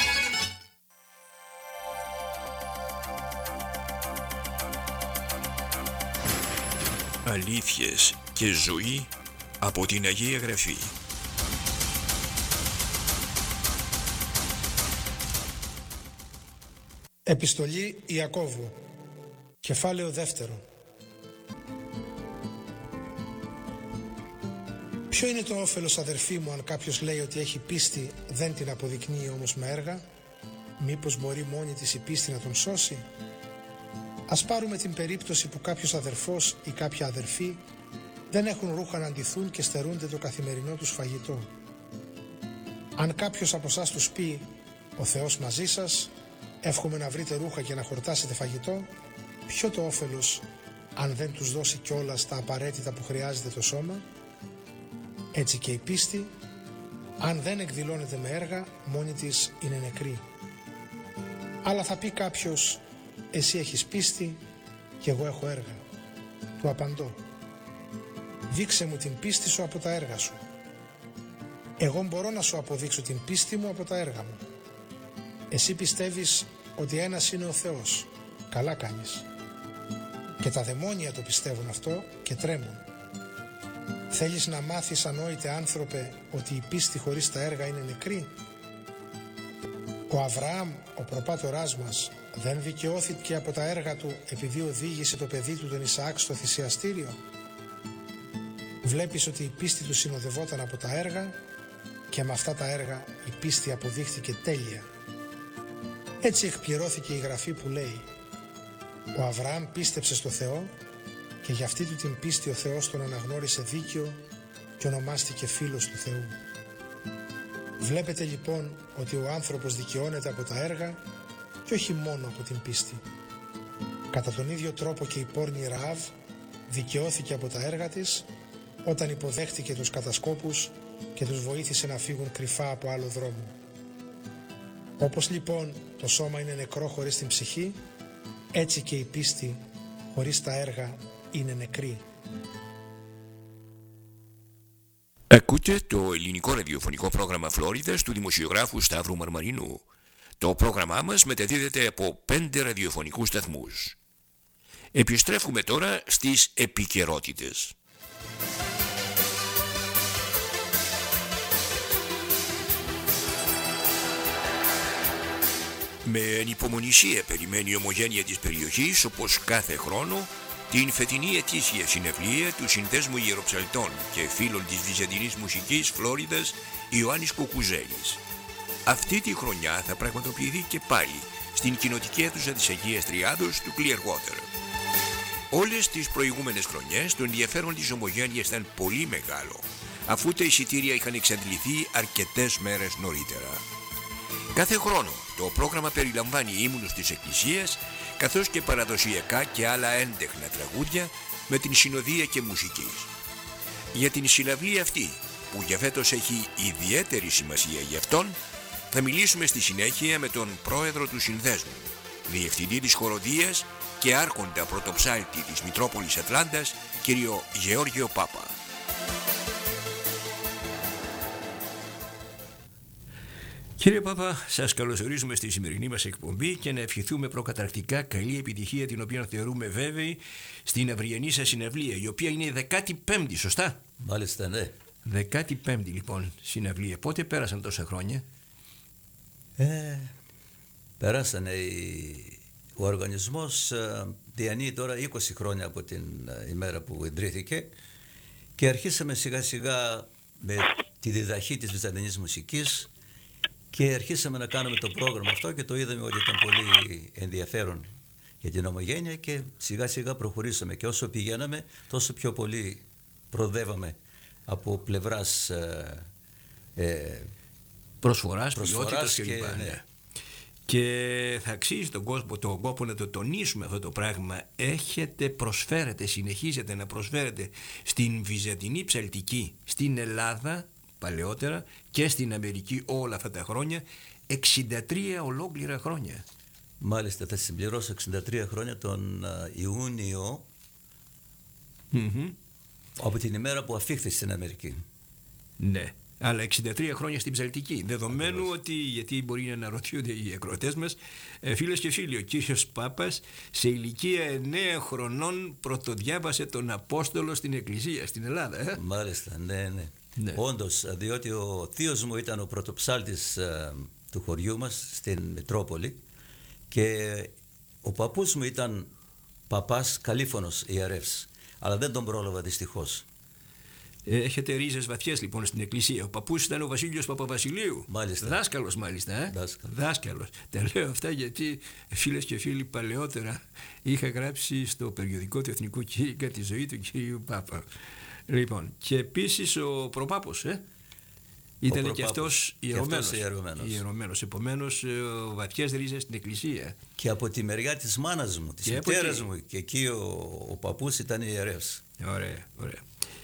Αλήθειες και ζωή από την Αγία Γραφή. Επιστολή Ιακώβου, κεφάλαιο δεύτερο. Ποιο είναι το όφελος, αδερφοί μου, αν κάποιος λέει ότι έχει πίστη, δεν την αποδεικνύει όμως με έργα? Μήπως μπορεί μόνη της η πίστη να τον σώσει? Ας πάρουμε την περίπτωση που κάποιος αδερφός ή κάποια αδερφή δεν έχουν ρούχα να ντυθούν και στερούνται το καθημερινό τους φαγητό. Αν κάποιος από εσάς τους πει «Ο Θεός μαζί σας, εύχομαι να βρείτε ρούχα και να χορτάσετε φαγητό», ποιο το όφελος αν δεν τους δώσει κιόλας τα απαραίτητα που χρειάζεται το σώμα? Έτσι και η πίστη, αν δεν εκδηλώνεται με έργα, μόνη της είναι νεκρή. Αλλά θα πει κάποιος «Εσύ έχεις πίστη και εγώ έχω έργα». Του απαντώ «Δείξε μου την πίστη σου από τα έργα σου». Εγώ μπορώ να σου αποδείξω την πίστη μου από τα έργα μου. Εσύ πιστεύεις ότι ένας είναι ο Θεός. Καλά κάνεις. Και τα δαιμόνια το πιστεύουν αυτό και τρέμουν. Θέλεις να μάθεις, ανόητε άνθρωπε, ότι η πίστη χωρίς τα έργα είναι νεκρή? Ο Αβραάμ, ο προπάτοράς μας, δεν δικαιώθηκε από τα έργα του επειδή οδήγησε το παιδί του τον Ισαάκ στο θυσιαστήριο? Βλέπεις ότι η πίστη του συνοδευόταν από τα έργα και με αυτά τα έργα η πίστη αποδείχθηκε τέλεια. Έτσι εκπληρώθηκε η γραφή που λέει: ο Αβραάμ πίστεψε στο Θεό και για αυτή του την πίστη ο Θεός τον αναγνώρισε δίκαιο και ονομάστηκε φίλος του Θεού. Βλέπετε λοιπόν ότι ο άνθρωπος δικαιώνεται από τα έργα και όχι μόνο από την πίστη. Κατά τον ίδιο τρόπο και η πόρνη Ραάβ δικαιώθηκε από τα έργα της όταν υποδέχτηκε τους κατασκόπους και τους βοήθησε να φύγουν κρυφά από άλλο δρόμο. Όπως λοιπόν το σώμα είναι νεκρό χωρίς την ψυχή, έτσι και η πίστη χωρίς τα έργα είναι νεκρή. Ακούτε το ελληνικό ραδιοφωνικό πρόγραμμα Φλόριδας του δημοσιογράφου Σταύρου Μαρμαρινού. Το πρόγραμμά μας μεταδίδεται από πέντε ραδιοφωνικούς σταθμούς. Επιστρέφουμε τώρα στις επικαιρότητες. Με ανυπομονησία περιμένει η ομογένεια της περιοχής, όπως κάθε χρόνο, την φετινή ετήσια συναυλία του Συνδέσμου Ιεροψαλτών και φίλων της βυζαντινής μουσικής Φλόριδας Ιωάννης Κουκουζέλης. Αυτή τη χρονιά θα πραγματοποιηθεί και πάλι στην κοινοτική αίθουσα της Αγίας Τριάδος του Clearwater. Όλες τις προηγούμενες χρονιές το ενδιαφέρον της ομογένειας ήταν πολύ μεγάλο, αφού τα εισιτήρια είχαν εξαντληθεί αρκετές μέρες νωρίτερα. Κάθε χρόνο το πρόγραμμα περιλαμβάνει ύμνους της Εκκλησίας, καθώς και παραδοσιακά και άλλα έντεχνα τραγούδια με την συνοδεία και μουσικής. Για την συναυλία αυτή, που για φέτος έχει ιδιαίτερη σημασία για αυτόν, θα μιλήσουμε στη συνέχεια με τον πρόεδρο του Συνδέσμου, διευθυντή της χοροδίας και άρχοντα πρωτοψάλτη της Μητρόπολης Ατλάντας, κύριο Γεώργιο Πάπα. Κύριε Πάπα, σας καλωσορίζουμε στη σημερινή μας εκπομπή και να ευχηθούμε προκαταρκτικά καλή επιτυχία, την οποία θεωρούμε βέβαιη, στην αυριανή σας συναυλία, η οποία είναι η δεκάτη πέμπτη, σωστά? Μάλιστα, ναι. δεκάτη πέμπτη λοιπόν συναυλία. Πότε πέρασαν τόσα χρόνια? Ε, πέρασαν οι... Ο οργανισμός ε, διανύει τώρα είκοσι χρόνια από την ε, ημέρα που ιδρύθηκε και αρχίσαμε σιγά σιγά με τη διδαχή της βυζαντινής μουσικής και αρχίσαμε να κάνουμε το πρόγραμμα αυτό και το είδαμε ότι ήταν πολύ ενδιαφέρον για την ομογένεια και σιγά σιγά προχωρήσαμε και όσο πηγαίναμε τόσο πιο πολύ προοδεύαμε από πλευράς ε, ε, προσφοράς, προσφοράς και, και, και, ναι. και θα αξίζει τον κόσμο, τον κόπο να το τονίσουμε αυτό το πράγμα. Έχετε, προσφέρετε, συνεχίζετε να προσφέρετε στην βυζαντινή ψαλτική στην Ελλάδα παλαιότερα και στην Αμερική όλα αυτά τα χρόνια, εξήντα τρία ολόκληρα χρόνια. Μάλιστα, θα συμπληρώσω εξήντα τρία χρόνια τον uh, Ιούνιο mm-hmm. από την ημέρα που αφήχθη στην Αμερική. Ναι, αλλά εξήντα τρία χρόνια στην ψαλτική. Δεδομένου Ακριβώς. ότι, γιατί μπορεί να αναρωτιούνται οι ακροατές μας, ε, φίλες και φίλοι, ο κύριος Πάπας σε ηλικία εννέα χρονών πρωτοδιάβασε τον Απόστολο στην Εκκλησία, στην Ελλάδα. Ε? Μάλιστα, ναι, ναι. Ναι. Όντως, διότι ο θείος μου ήταν ο πρωτοψάλτης ε, του χωριού μας στην Μητρόπολη και ο παππούς μου ήταν παπάς καλήφωνος ιερεύς, αλλά δεν τον πρόλαβα δυστυχώς. Έχετε ρίζες βαθιές λοιπόν στην Εκκλησία. Ο παππούς ήταν ο Βασίλειος Παπαβασιλείου. Μάλιστα. Δάσκαλος μάλιστα. Ε? Δάσκαλος. Δάσκαλος. Τα λέω αυτά γιατί, φίλες και φίλοι, παλαιότερα είχα γράψει στο περιοδικό του Εθνικού Κήρυγκα τη ζωή του κυρίου Πάπα. Λοιπόν, και επίσης ο προπάπος, ε? Ήταν και αυτός ιερωμένος. ιερωμένος. Επομένως, βαθιές ρίζες στην Εκκλησία. Και από τη μεριά της μάνας μου, της μητέρας μου, και εκεί ο, ο παππούς ήταν ιερεύς. Ωραία, ωραία.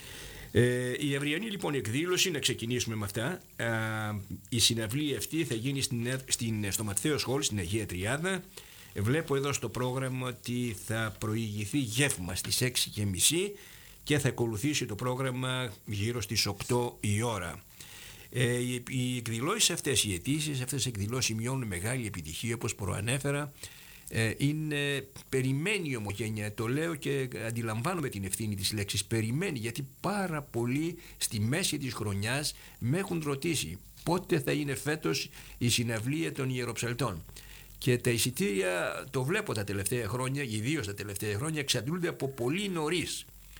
Ε, η αυριανή λοιπόν εκδήλωση, να ξεκινήσουμε με αυτά. Ε, η συναυλία αυτή θα γίνει στην, στην, στο Ματθαίος Χολ, στην Αγία Τριάδα. Ε, βλέπω εδώ στο πρόγραμμα ότι θα προηγηθεί γεύμα στις έξι και μισή και θα ακολουθήσει το πρόγραμμα γύρω στις οκτώ η ώρα. Ε, οι, οι εκδηλώσεις αυτές, οι αιτήσεις αυτές οι εκδηλώσεις σημειώνουν μεγάλη επιτυχία, όπως προανέφερα. Ε, είναι, περιμένει η ομογένεια, το λέω και αντιλαμβάνομαι την ευθύνη της λέξης περιμένει, γιατί πάρα πολλοί στη μέση της χρονιάς με έχουν ρωτήσει πότε θα είναι φέτος η συναυλία των Ιεροψαλτών. Και τα εισιτήρια, το βλέπω τα τελευταία χρόνια, ιδίως τα τελευταία χρόνια, εξαντλούνται από πολύ νωρίς.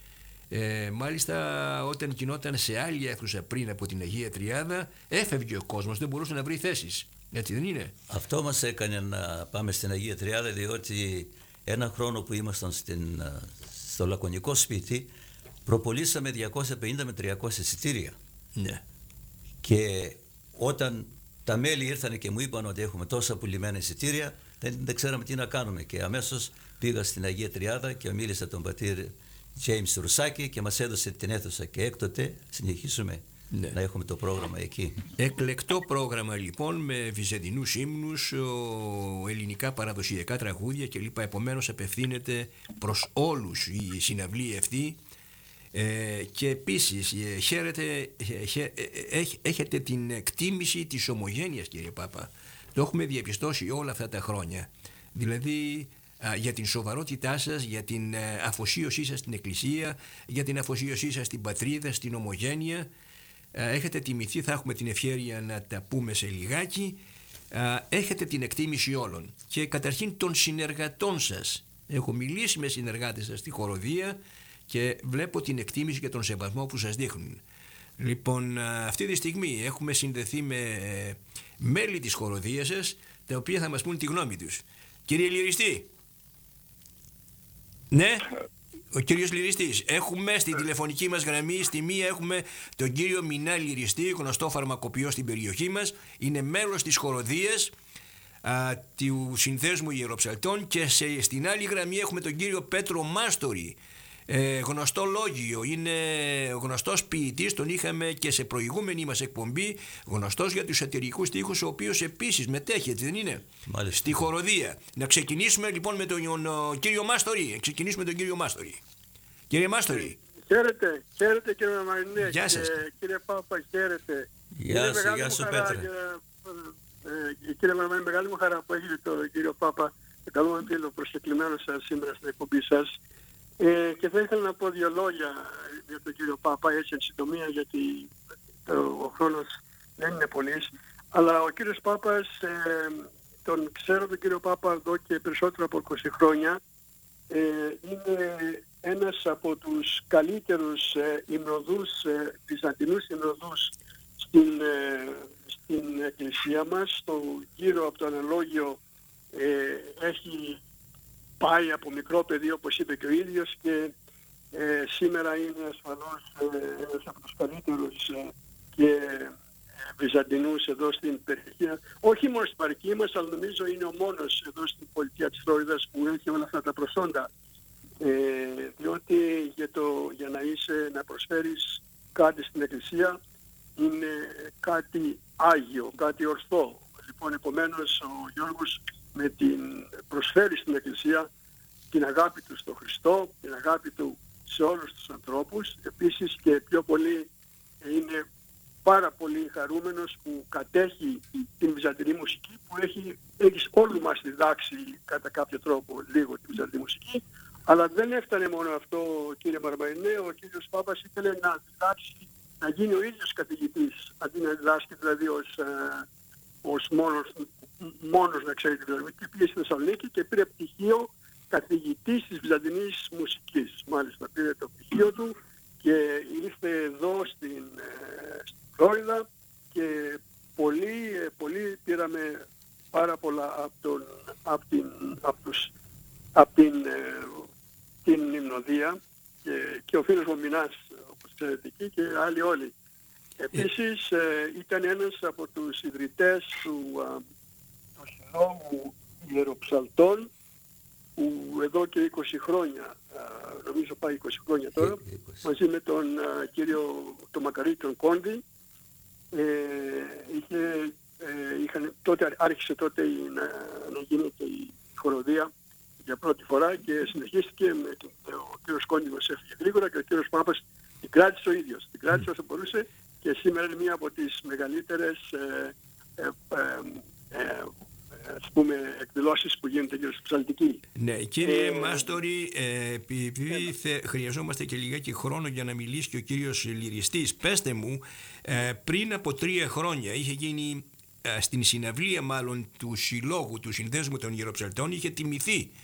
Ε, μάλιστα όταν γινόταν σε άλλη αίθουσα πριν από την Αγία Τριάδα, έφευγε ο κόσμος, δεν μπορούσε να βρει θέσεις. Έτσι δεν είναι? Αυτό μας έκανε να πάμε στην Αγία Τριάδα, διότι ένα χρόνο που ήμασταν στην, στο Λακωνικό σπίτι, προπολίσαμε διακόσια πενήντα με τριακόσια εισιτήρια. Ναι. Και όταν τα μέλη ήρθαν και μου είπαν ότι έχουμε τόσα πουλημένα εισιτήρια, δεν, δεν ξέραμε τι να κάνουμε. Και αμέσως πήγα στην Αγία Τριάδα και μίλησα τον πατήρ James Ρουσάκη και μας έδωσε την αίθουσα. Και έκτοτε συνεχίσουμε ναι. να έχουμε το πρόγραμμα εκεί. Εκλεκτό πρόγραμμα λοιπόν, με βυζαντινούς ύμνους, ελληνικά παραδοσιακά τραγούδια κλπ. Επομένως απευθύνεται προς όλους η συναυλία αυτή. Ε, και επίσης ε, χαίρετε, ε, χε, ε, ε, έχετε την εκτίμηση της ομογένειας, κύριε Πάπα. Το έχουμε διαπιστώσει όλα αυτά τα χρόνια. Δηλαδή α, για την σοβαρότητά σας, για την α, αφοσίωσή σας στην Εκκλησία, για την αφοσίωσή σας στην πατρίδα, στην ομογένεια. Α, έχετε τιμηθεί, θα έχουμε την ευκαιρία να τα πούμε σε λιγάκι. Α, έχετε την εκτίμηση όλων και καταρχήν των συνεργατών σας. Έχω μιλήσει με συνεργάτες σας στη χοροδία και βλέπω την εκτίμηση και τον σεβασμό που σας δείχνουν. Λοιπόν, αυτή τη στιγμή έχουμε συνδεθεί με μέλη της χοροδίας σας, τα οποία θα μας πούν τη γνώμη τους. Κύριε Λυριστή. Ναι, ο κύριος Λυριστής. Έχουμε στην τηλεφωνική μας γραμμή, στη μία έχουμε τον κύριο Μινά Λυριστή, γνωστό φαρμακοποιό στην περιοχή μας. Είναι μέλος της χοροδίας α, του Συνδέσμου Ιεροψαλτών, και σε, στην άλλη γραμμή έχουμε τον κύριο Πέτρο Μάστορη, Ε, γνωστό λόγιο, είναι γνωστός ποιητής, τον είχαμε και σε προηγούμενη μας εκπομπή, γνωστός για τους σατυρικούς στίχους, ο οποίος επίσης μετέχει, έτσι δεν είναι? Μάλιστα. Στη χοροδία. Να ξεκινήσουμε λοιπόν με τον ο, κύριο Μάστορη. Ξεκινήσουμε τον κύριο Μάστορη. Κύριε Μάστορη. Χαίρετε, χαίρετε κύριε Μαμαρινέ. Γεια σας. Και, κύριε Πάπα, χαίρετε. Γεια σας, γεια σου Πέτρε. Ε, κύριε Μαμαρινέ, μεγάλη μου χαρά που έχετε τον κύριο Πάπα, καλό φίλο προσκεκλημένο σας σήμερα στην εκπομπή σας. Ε, και θα ήθελα να πω δύο λόγια για τον κύριο Πάπα, έτσι εν συντομία, γιατί το, ο χρόνος δεν είναι πολύς. Αλλά ο κύριος Πάπας, ε, τον ξέρω τον κύριο Πάπα εδώ και περισσότερο από είκοσι χρόνια. Ε, είναι ένας από τους καλύτερους ε, υμνοδούς, ε, βυζαντινούς υμνοδούς στην, ε, στην εκκλησία μας. Το γύρο από το αναλόγιο ε, έχει πάει από μικρό παιδί, όπως είπε και ο ίδιος, και ε, σήμερα είναι ασφαλώς ε, ένας από τους καλύτερους ε, και ε, βυζαντινούς εδώ στην περιοχή. Όχι μόνο στην παροικία μας, αλλά νομίζω είναι ο μόνος εδώ στην πολιτεία της Φλόριδας που έχει όλα αυτά τα προσόντα. Ε, διότι για, το, για να είσαι, να προσφέρεις κάτι στην Εκκλησία είναι κάτι άγιο, κάτι ορθό. Λοιπόν, επομένως ο Γιώργος με την προσφέρει στην Εκκλησία την αγάπη του στον Χριστό, την αγάπη του σε όλους τους ανθρώπους. Επίσης και πιο πολύ είναι πάρα πολύ χαρούμενος που κατέχει την βυζαντινή μουσική, που έχει, έχει όλου μας διδάξει κατά κάποιο τρόπο λίγο τη βυζαντινή μουσική. Αλλά δεν έφτανε μόνο αυτό, κύριε Μαρμαρινέ. Ο κύριος Πάπας ήθελε να διδάξει, να γίνει ο ίδιος καθηγητής, αντί να διδάσκει δηλαδή ως, ε, ως μόνος, μόνος να ξέρει τη βυζαντινή. Και πήγε στη Θεσσαλονίκη και πήρε πτυχίο καθηγητής της βυζαντινής μουσικής. Μάλιστα πήρε το πτυχίο του και ήρθε εδώ στην, ε, στην Φλόριδα και πολύ, ε, πολύ πήραμε πάρα πολλά από, τον, από την, από τους, από την, ε, την υμνοδία και, και ο φίλος μου Μινάς, όπως ξέρετε, εκεί, και άλλοι όλοι. Επίσης ε, ήταν ένας από τους ιδρυτές του, α, του Συλλόγου Ιεροψαλτών, που εδώ και είκοσι χρόνια, α, νομίζω πάει είκοσι χρόνια τώρα, είκοσι. Μαζί με τον α, κύριο τον Μακαρίτη τον Κόνδη, ε, είχε, ε, είχαν, τότε, άρχισε τότε η, να, να γίνεται η χοροδία για πρώτη φορά και συνεχίστηκε με τον, ο κύριος Κόνδη μας έφυγε γρήγορα και ο κύριος Πάπας την κράτησε ο ίδιος, την κράτησε όσο μπορούσε και σήμερα είναι μία από τις μεγαλύτερες ε, ε, ε, ε, ας πούμε εκδηλώσεις που γίνονται γύρω στην Ψαλτική. Ναι, κύριε ε, Μάστορη, ε, επειδή θε, χρειαζόμαστε και λιγάκι χρόνο για να μιλήσει και ο κύριος Λυριστής, πέστε μου, ε, πριν από τρία χρόνια είχε γίνει ε, στην συναυλία μάλλον του Συλλόγου του Συνδέσμου των Ιεροψαλτών, είχε τιμηθεί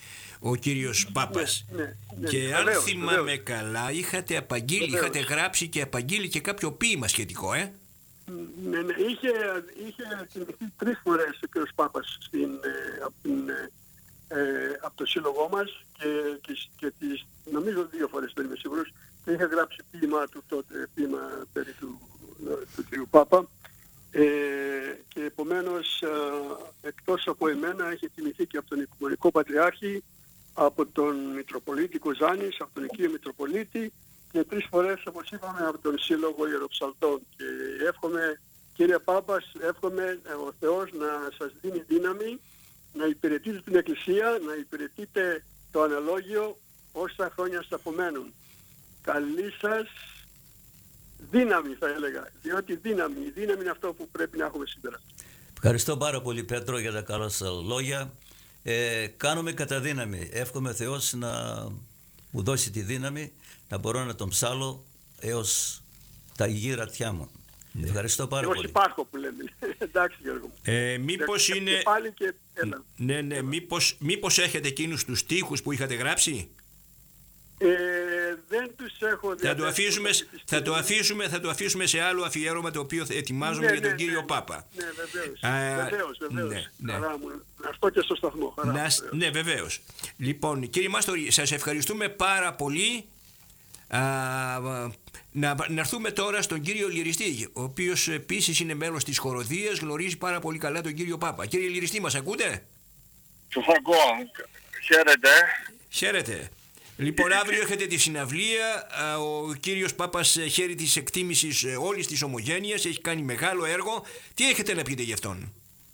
ο κύριος Πάπας. Ναι, ναι, ναι, Και βεβαίως, αν θυμάμαι βεβαίως. καλά, είχατε απαγγείλει, Βεβαίως. είχατε γράψει και απαγγείλει και κάποιο ποίημα σχετικό, ε. Ναι, ναι, είχε, είχε θυμηθεί τρεις φορές ο κ. Πάπας στην, ε, από, την, ε, ε, από το σύλλογό μας και, και, και τις, νομίζω δύο φορές δεν είμαι σίγουρος, και είχε γράψει ποίημα του τότε, ποίημα περί του, του κ. Πάπα. Ε, και επομένως ε, εκτός από εμένα έχει θυμηθεί και από τον Οικουμενικό Πατριάρχη, από τον Μητροπολίτη Κοζάνης, από τον Οικείο Μητροπολίτη και τρεις φορές, όπως είπαμε, από τον Σύλλογο Ιεροψαλτών. Και εύχομαι, κύριε Πάπα, εύχομαι ο Θεός να σας δίνει δύναμη να υπηρετείτε την Εκκλησία, να υπηρετείτε το αναλόγιο όσα χρόνια σας απομένουν. Καλή σας δύναμη, θα έλεγα, διότι δύναμη, η δύναμη είναι αυτό που πρέπει να έχουμε σήμερα. Ευχαριστώ πάρα πολύ, Πέτρο, για τα καλά σας λόγια. Ε, κάνουμε κατά δύναμη. Εύχομαι ο Θεός να μου δώσει τη δύναμη να μπορώ να τον ψάλω έως τα γύρατιά μου. Ναι. Ευχαριστώ πάρα έως πολύ. υπάρχω που λέμε. Εντάξει, Γιώργο. Ε, μήπως είναι... Και πάλι και έλα. Ναι, ναι, μήπως, μήπως έχετε εκείνους τους στίχους που είχατε γράψει. Ε, δεν τους έχω Θα το, αφήσουμε, θα, το αφήσουμε, θα το αφήσουμε σε άλλο αφιέρωμα το οποίο ετοιμάζουμε ναι, για τον ναι, κύριο ναι, Πάπα. Ναι, βεβαίως. Α, βεβαίως, βεβαίως. Ναι, ναι. Χαρά μου. Να έρθω και στο σταθμό. Χαρά, Να, βεβαίως. ναι, βεβαίως. Λοιπόν, κύριε Μάστορη, σας ευχαριστούμε πάρα πολύ. Α, να, να έρθουμε τώρα στον κύριο Λυριστή, ο οποίος επίσης είναι μέλος της χοροδίας, γνωρίζει πάρα πολύ καλά τον κύριο Πάπα. Κύριε Λυριστή, μας ακούτε? Τους ακούω. Χαίρετε. Χαίρετε. Λοιπόν, αύριο έχετε τη συναυλία. Ο κύριος Πάπας χαίρει της εκτίμησης όλης της ομογένειας, έχει κάνει μεγάλο έργο. Τι έχετε να πείτε γι' αυτόν?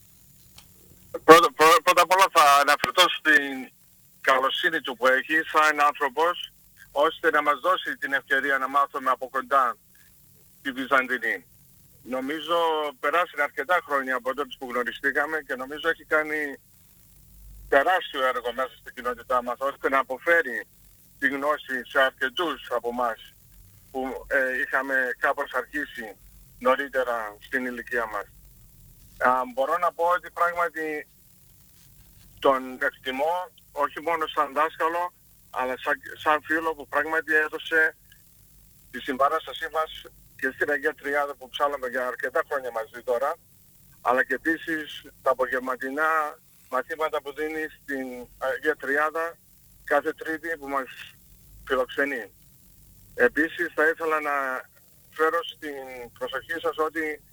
Πρώτα, πρώτα, πρώτα απ' όλα θα αναφερθώ στην καλοσύνη του που έχει σαν άνθρωπος, ώστε να μας δώσει την ευκαιρία να μάθουμε από κοντά τη Βυζαντινή. Νομίζω περάσουν αρκετά χρόνια από τότε που γνωριστήκαμε και νομίζω έχει κάνει τεράστιο έργο μέσα στην κοινότητά μας, ώστε να αποφέρει τη γνώση σε αρκετούς από εμάς που ε, είχαμε κάπως αρχίσει νωρίτερα στην ηλικία μας. Α, μπορώ να πω ότι πράγματι τον εκτιμώ όχι μόνο σαν δάσκαλο, αλλά σαν, σαν φίλο που πράγματι έδωσε τη συμπαράστασή μας και στην Αγία Τριάδα που ψάλαμε για αρκετά χρόνια μαζί τώρα, αλλά και επίσης τα απογευματινά μαθήματα που δίνει στην Αγία Τριάδα κάθε Τρίτη που μας φιλοξενεί. Επίσης θα ήθελα να φέρω στην προσοχή σας ότι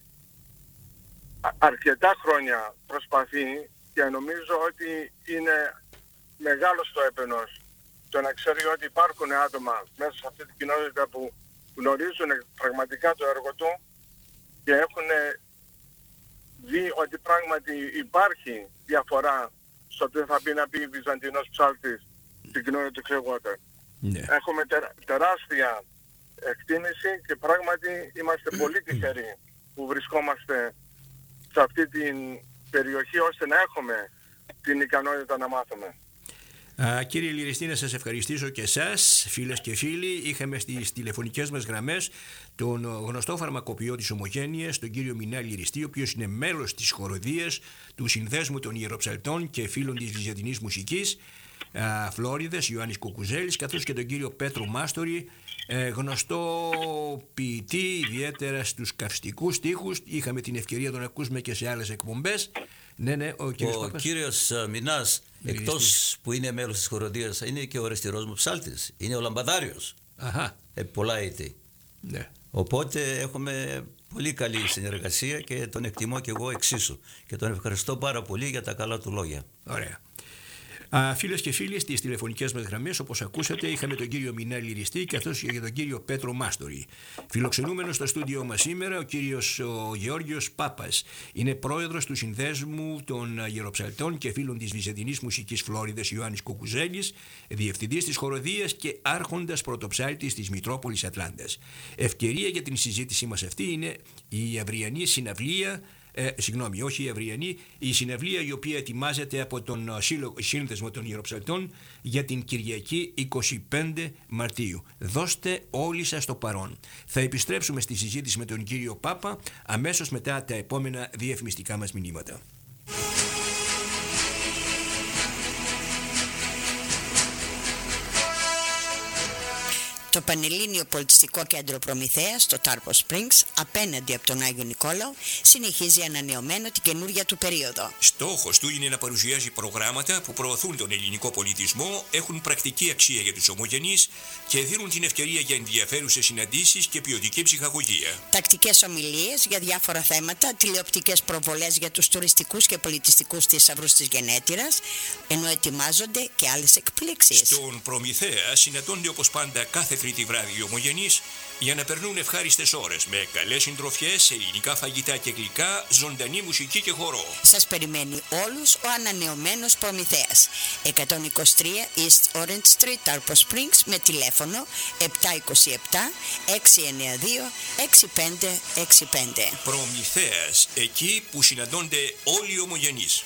αρκετά χρόνια προσπαθεί και νομίζω ότι είναι μεγάλο το έπαινος το να ξέρει ότι υπάρχουν άτομα μέσα σε αυτή την κοινότητα που γνωρίζουν πραγματικά το έργο του και έχουν δει ότι πράγματι υπάρχει διαφορά στο τι θα πει να πει Βυζαντινός ψάλτης στην κοινότητα του Clearwater. Ναι. Έχουμε τε, τεράστια εκτίμηση και πράγματι είμαστε πολύ τυχεροί που βρισκόμαστε σε αυτή την περιοχή ώστε να έχουμε την ικανότητα να μάθουμε. Α, κύριε Λυριστή, να σας ευχαριστήσω και εσάς, φίλες και φίλοι. Είχαμε στις τηλεφωνικές μας γραμμές τον γνωστό φαρμακοποιό της Ομογένειας, τον κύριο Μινά Λυριστή, ο οποίος είναι μέλος της χοροδίας του Συνδέσμου των Ιεροψαλτών και φίλων της Βυζαντινής Μουσικής, α, Φλόριδες, Ιωάννης Κουκουζέλης, καθώς και τον κύριο Πέτρο Μάστορη, ε, γνωστό ποιητή, ιδιαίτερα στους καυστικούς στίχους. Είχαμε την ευκαιρία να τον ακούσουμε και σε άλλες εκπομπές. Ναι, ναι, ο κύριος, ο κύριος Μινάς, εκτός που είναι μέλος της χοροδίας, είναι και ο αριστερός μου ψάλτης. Είναι ο λαμπαδάριος. Αχα. Ε, πολλά έτη. Ναι. Οπότε έχουμε πολύ καλή συνεργασία και τον εκτιμώ και εγώ εξίσου. Και τον ευχαριστώ πάρα πολύ για τα καλά του λόγια. Ωραία. Α, φίλες και φίλοι, στις τηλεφωνικές μας γραμμές, όπως ακούσατε, είχαμε τον κύριο Μινά Λυριστή καθώς και τον κύριο Πέτρο Μάστορη. Φιλοξενούμενος στο στούντιο μας σήμερα ο κύριος ο Γεώργιος Πάπας. Είναι πρόεδρος του Συνδέσμου των Ιεροψαλτών και φίλων της Βυζαντινής Μουσικής Φλόριδας Ιωάννης Κουκουζέλης, διευθυντής της χοροδίας και άρχοντας πρωτοψάλτης της Μητρόπολης Ατλάντας. Ευκαιρία για την συζήτησή μας αυτή είναι η αυριανή συναυλία. Ε, συγγνώμη, όχι η αυριανή, η συναυλία η οποία ετοιμάζεται από τον Σύνδεσμο των Ιεροψαλτών για την Κυριακή εικοστή πέμπτη Μαρτίου. Δώστε όλοι σας το παρόν. Θα επιστρέψουμε στη συζήτηση με τον κύριο Πάπα αμέσως μετά τα επόμενα διαφημιστικά μας μηνύματα. Το Πανελλήνιο Πολιτιστικό Κέντρο Προμηθέας στο Τάρπο Springs, απέναντι από τον Άγιο Νικόλαο, συνεχίζει ανανεωμένο την καινούργια του περίοδο. Στόχος του είναι να παρουσιάζει προγράμματα που προωθούν τον ελληνικό πολιτισμό, έχουν πρακτική αξία για τους ομογενείς και δίνουν την ευκαιρία για ενδιαφέρουσες συναντήσεις και ποιοτική ψυχαγωγία. Τακτικές ομιλίες για διάφορα θέματα, τηλεοπτικές προβολές για τους τουριστικούς και πολιτιστικούς θησαυρούς της γενέτειρας, ενώ ετοιμάζονται και άλλες εκπλήξεις. Στον Προμηθέα συναντώνται όπως πάντα κάθε Τρίτη βράδυ οι ομογενείς για να περνούν ευχάριστες ώρες με καλές συντροφιές, ελληνικά φαγητά και γλυκά, ζωντανή μουσική και χορό. Σας περιμένει όλους ο ανανεωμένος Προμηθέας. εκατόν είκοσι τρία East Orange Street, Tarpo Springs, με τηλέφωνο επτά δύο επτά έξι εννιά δύο έξι πέντε έξι πέντε. Προμηθέας, εκεί που συναντώνται όλοι οι ομογενείς.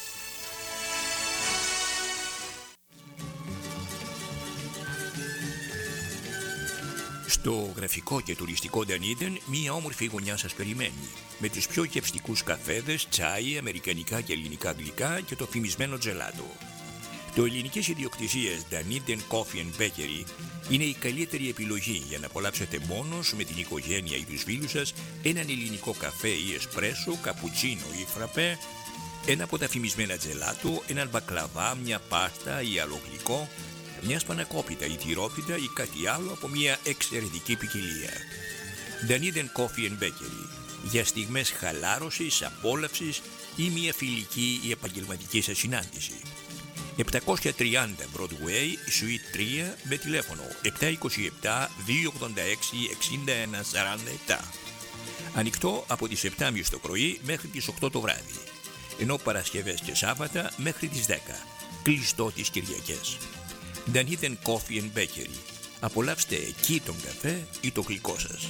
Στο γραφικό και τουριστικό Dunedin, μία όμορφη γωνιά σας περιμένει, με τους πιο γευστικούς καφέδες, τσάι, αμερικανικά και ελληνικά γλυκά και το φημισμένο τζελάτο. Το ελληνικής ιδιοκτησίας Dunedin Coffee and Bakery είναι η καλύτερη επιλογή για να απολαύσετε μόνος με την οικογένεια ή τους φίλους σας έναν ελληνικό καφέ ή εσπρέσο, καπουτσίνο ή φραπέ, ένα από τα φημισμένα τζελάτο, έναν μπακλαβά, μια πάστα ή άλλο γλυκό, μια σπανακόπιτα ή τυρόπιτα ή κάτι άλλο από μια εξαιρετική ποικιλία. Dunedin Coffee and Bakery, για στιγμές χαλάρωσης, απόλαυσης ή μια φιλική ή επαγγελματική σας συνάντηση. επτακόσια τριάντα Broadway, Suite τρία, με τηλέφωνο επτά δύο επτά δύο ογδόντα έξι εξήντα ένα σαράντα επτά. Ανοιχτό από τις επτά και μισή το πρωί μέχρι τις οκτώ το βράδυ, ενώ Παρασκευές και Σάββατα μέχρι τις δέκα. Κλειστό τις Κυριακές. Dunedin Coffee and Bakery. Απολαύστε εκεί τον καφέ ή το γλυκό σας.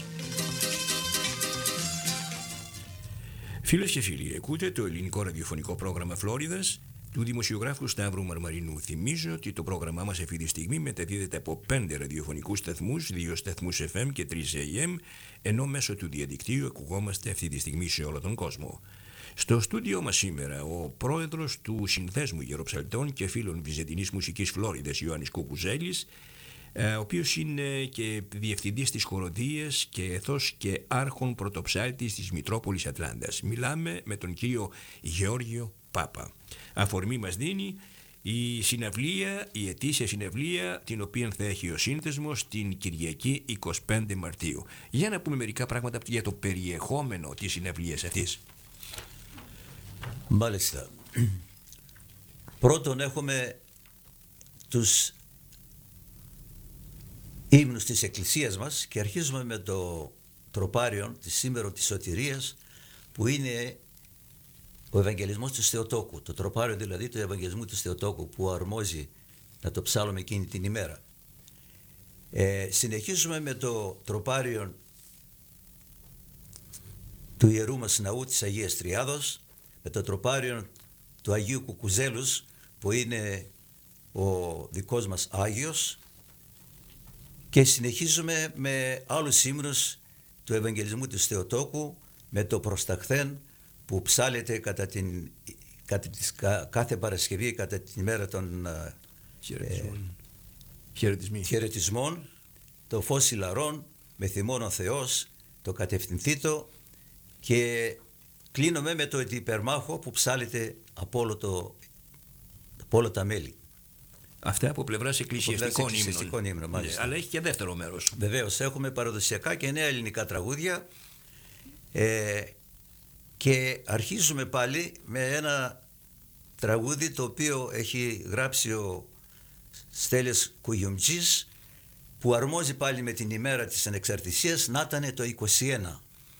Φίλες και φίλοι, ακούτε το ελληνικό ραδιοφωνικό πρόγραμμα Φλόριδας του δημοσιογράφου Σταύρου Μαρμαρινού. Θυμίζω ότι το πρόγραμμά μας αυτή τη στιγμή μεταδίδεται από πέντε ραδιοφωνικούς σταθμούς, δύο σταθμούς εφ εμ και τρεις έι εμ, ενώ μέσω του διαδικτύου ακουγόμαστε αυτή τη στιγμή σε όλο τον κόσμο. Στο στούντιο μας σήμερα ο πρόεδρος του Συνδέσμου Γεροψαλτών και φίλων βυζαντινής μουσικής Φλόριδας, Ιωάννης Κουκουζέλης, ο οποίος είναι και διευθυντής της χοροδίας και εθώς και άρχον πρωτοψάλτης της Μητρόπολης Ατλάντας. Μιλάμε με τον κύριο Γεώργιο Πάπα. Αφορμή μας δίνει η συναυλία, η ετήσια συναυλία, την οποία θα έχει ο Σύνδεσμος την Κυριακή εικοστή πέμπτη Μαρτίου. Για να πούμε μερικά πράγματα για το περιεχόμενο της συναυλίας αυτής. Μάλιστα. Πρώτον έχουμε τους ύμνους της Εκκλησίας μας και αρχίζουμε με το τροπάριον της σήμερα της σωτηρίας, που είναι ο Ευαγγελισμός του Θεοτόκου, το τροπάριο δηλαδή του Ευαγγελισμού του Θεοτόκου, που αρμόζει να το ψάλουμε εκείνη την ημέρα. Ε, συνεχίζουμε με το τροπάριο του Ιερού μας Ναού της Αγίας Τριάδος, με το τροπάριο του Αγίου Κουκουζέλους, που είναι ο δικός μας Άγιος, και συνεχίζουμε με άλλους ύμνους του Ευαγγελισμού του Θεοτόκου, με το προσταχθέν που ψάλεται κατά την, κατά τις, κάθε Παρασκευή κατά την ημέρα των χαιρετισμών, ε, χαιρετισμών, το φως ηλαρών, με θυμόν ο Θεός, το κατευθυνθήτο, και κλείνουμε με το υπερμάχο που ψάλεται από, όλο το, από όλα τα μέλη. Αυτά από πλευράς εκκλησιαστικών ύμνων. Μάλιστα. Αλλά έχει και δεύτερο μέρος. Βεβαίως, έχουμε παραδοσιακά και νέα ελληνικά τραγούδια, ε, και αρχίζουμε πάλι με ένα τραγούδι το οποίο έχει γράψει ο Στέλιος Κουγιουμτζής, που αρμόζει πάλι με την ημέρα της ανεξαρτησίας, να ήταν το είκοσι ένα.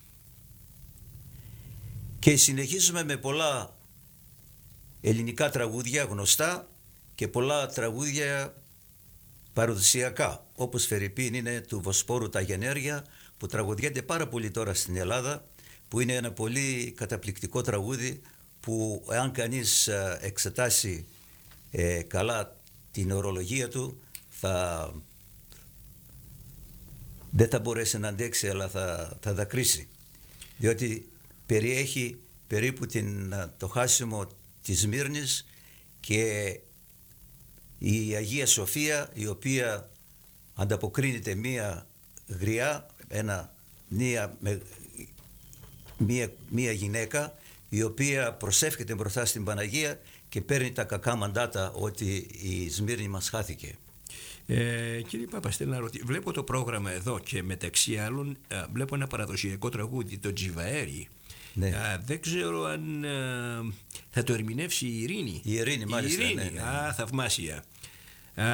Και συνεχίζουμε με πολλά ελληνικά τραγούδια γνωστά και πολλά τραγούδια παραδοσιακά, όπως φερειπίν είναι του Βοσπόρου τα Γενέρια, που τραγουδιέται πάρα πολύ τώρα στην Ελλάδα, που είναι ένα πολύ καταπληκτικό τραγούδι, που αν κανείς εξετάσει ε, καλά την ορολογία του, θα, δεν θα μπορέσει να αντέξει, αλλά θα, θα δακρύσει, διότι περιέχει περίπου την, το χάσιμο της Σμύρνης και η Αγία Σοφία, η οποία ανταποκρίνεται μία γριά, ένα, μία, με, μία, μία γυναίκα η οποία προσεύχεται μπροστά στην Παναγία και παίρνει τα κακά μαντάτα ότι η Σμύρνη μας χάθηκε. Ε, κύριε Πάπα, θέλω να ρωτήσω, βλέπω το πρόγραμμα εδώ και μεταξύ άλλων α, βλέπω ένα παραδοσιακό τραγούδι, το Τζιβαέρι. Ναι. Α, δεν ξέρω αν α, θα το ερμηνεύσει η Ειρήνη. Η Ειρήνη, μάλιστα. Η Ειρήνη, ναι, ναι, ναι. Α, θαυμάσια. Α,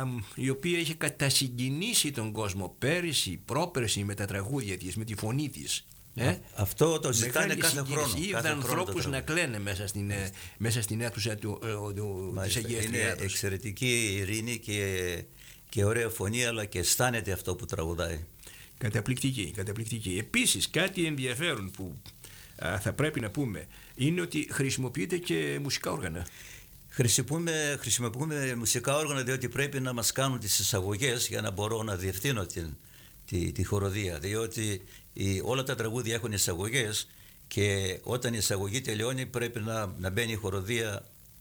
η οποία είχε κατασυγκινήσει τον κόσμο πέρυσι, πρόπερσι με τα τραγούδια της, με τη φωνή της. Ε? Αυτό το ζητάνε Μεγάλη κάθε χρόνο. Είδα ανθρώπους να κλαίνε μέσα στην, μέσα στην αίθουσα του, του, της Αγίας Είναι Τριάδος. εξαιρετική η Ειρήνη και, και ωραία φωνή, αλλά και αισθάνεται αυτό που τραγουδάει. Καταπληκτική, καταπληκτική. Επίσης κάτι ενδιαφέρον που α, θα πρέπει να πούμε είναι ότι χρησιμοποιείται και μουσικά όργανα. Χρησιμοποιούμε, χρησιμοποιούμε μουσικά όργανα διότι πρέπει να μας κάνουν τις εισαγωγές για να μπορώ να διευθύνω την, τη, τη χοροδία, διότι οι, όλα τα τραγούδια έχουν εισαγωγές και όταν η εισαγωγή τελειώνει πρέπει να, να μπαίνει η χοροδία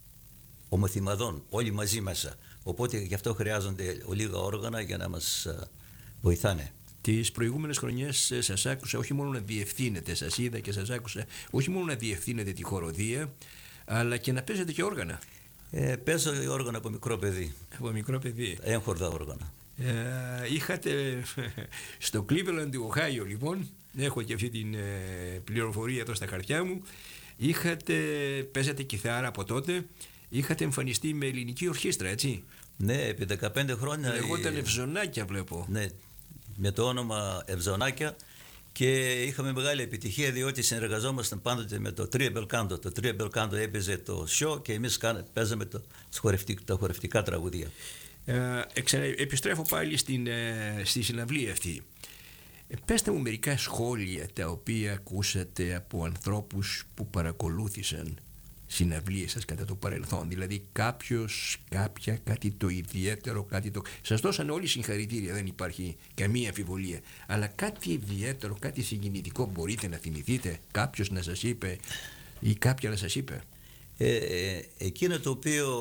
ομοθυμαδών, όλοι μαζί μέσα. Οπότε γι' αυτό χρειάζονται λίγα όργανα για να μας α, βοηθάνε. Τις προηγούμενες χρονιές σας άκουσα όχι μόνο να διευθύνετε, σας είδα και σας άκουσα, όχι μόνο να διευθύνετε τη χοροδία, αλλά και να παίζετε και όργανα. Ε, παίζω όργανα από μικρό παιδί. Από μικρό παιδί. Έγχορδα όργανα. Ε, είχατε στο Cleveland του Οχάιο, λοιπόν, έχω και αυτή την ε, πληροφορία εδώ στα χαρτιά μου, είχατε, παίζατε κιθάρα από τότε, είχατε εμφανιστεί με ελληνική ορχήστρα, έτσι. Ναι, επί δεκαπέντε χρόνια. Λεγόταν Ευζωνάκια, βλέπω. Ναι, με το όνομα Ευζωνάκια και είχαμε μεγάλη επιτυχία διότι συνεργαζόμασταν πάντοτε με το Trio Bel Canto. Το Trio Bel Canto έπαιζε το show και εμείς παίζαμε το, τα χορευτικά τραγουδία. Ε, εξα, επιστρέφω πάλι στην, ε, στη συναυλία αυτή. Ε, πέστε μου μερικά σχόλια τα οποία ακούσατε από ανθρώπους που παρακολούθησαν συναυλίες σας κατά το παρελθόν. Δηλαδή κάποιος, κάποια, κάτι το ιδιαίτερο, κάτι το... Σας δώσανε όλοι συγχαρητήρια, δεν υπάρχει καμία αμφιβολία. Αλλά κάτι ιδιαίτερο, κάτι συγκινητικό μπορείτε να θυμηθείτε, κάποιος να σας είπε ή κάποια να σας είπε. Ε, ε, εκείνο το οποίο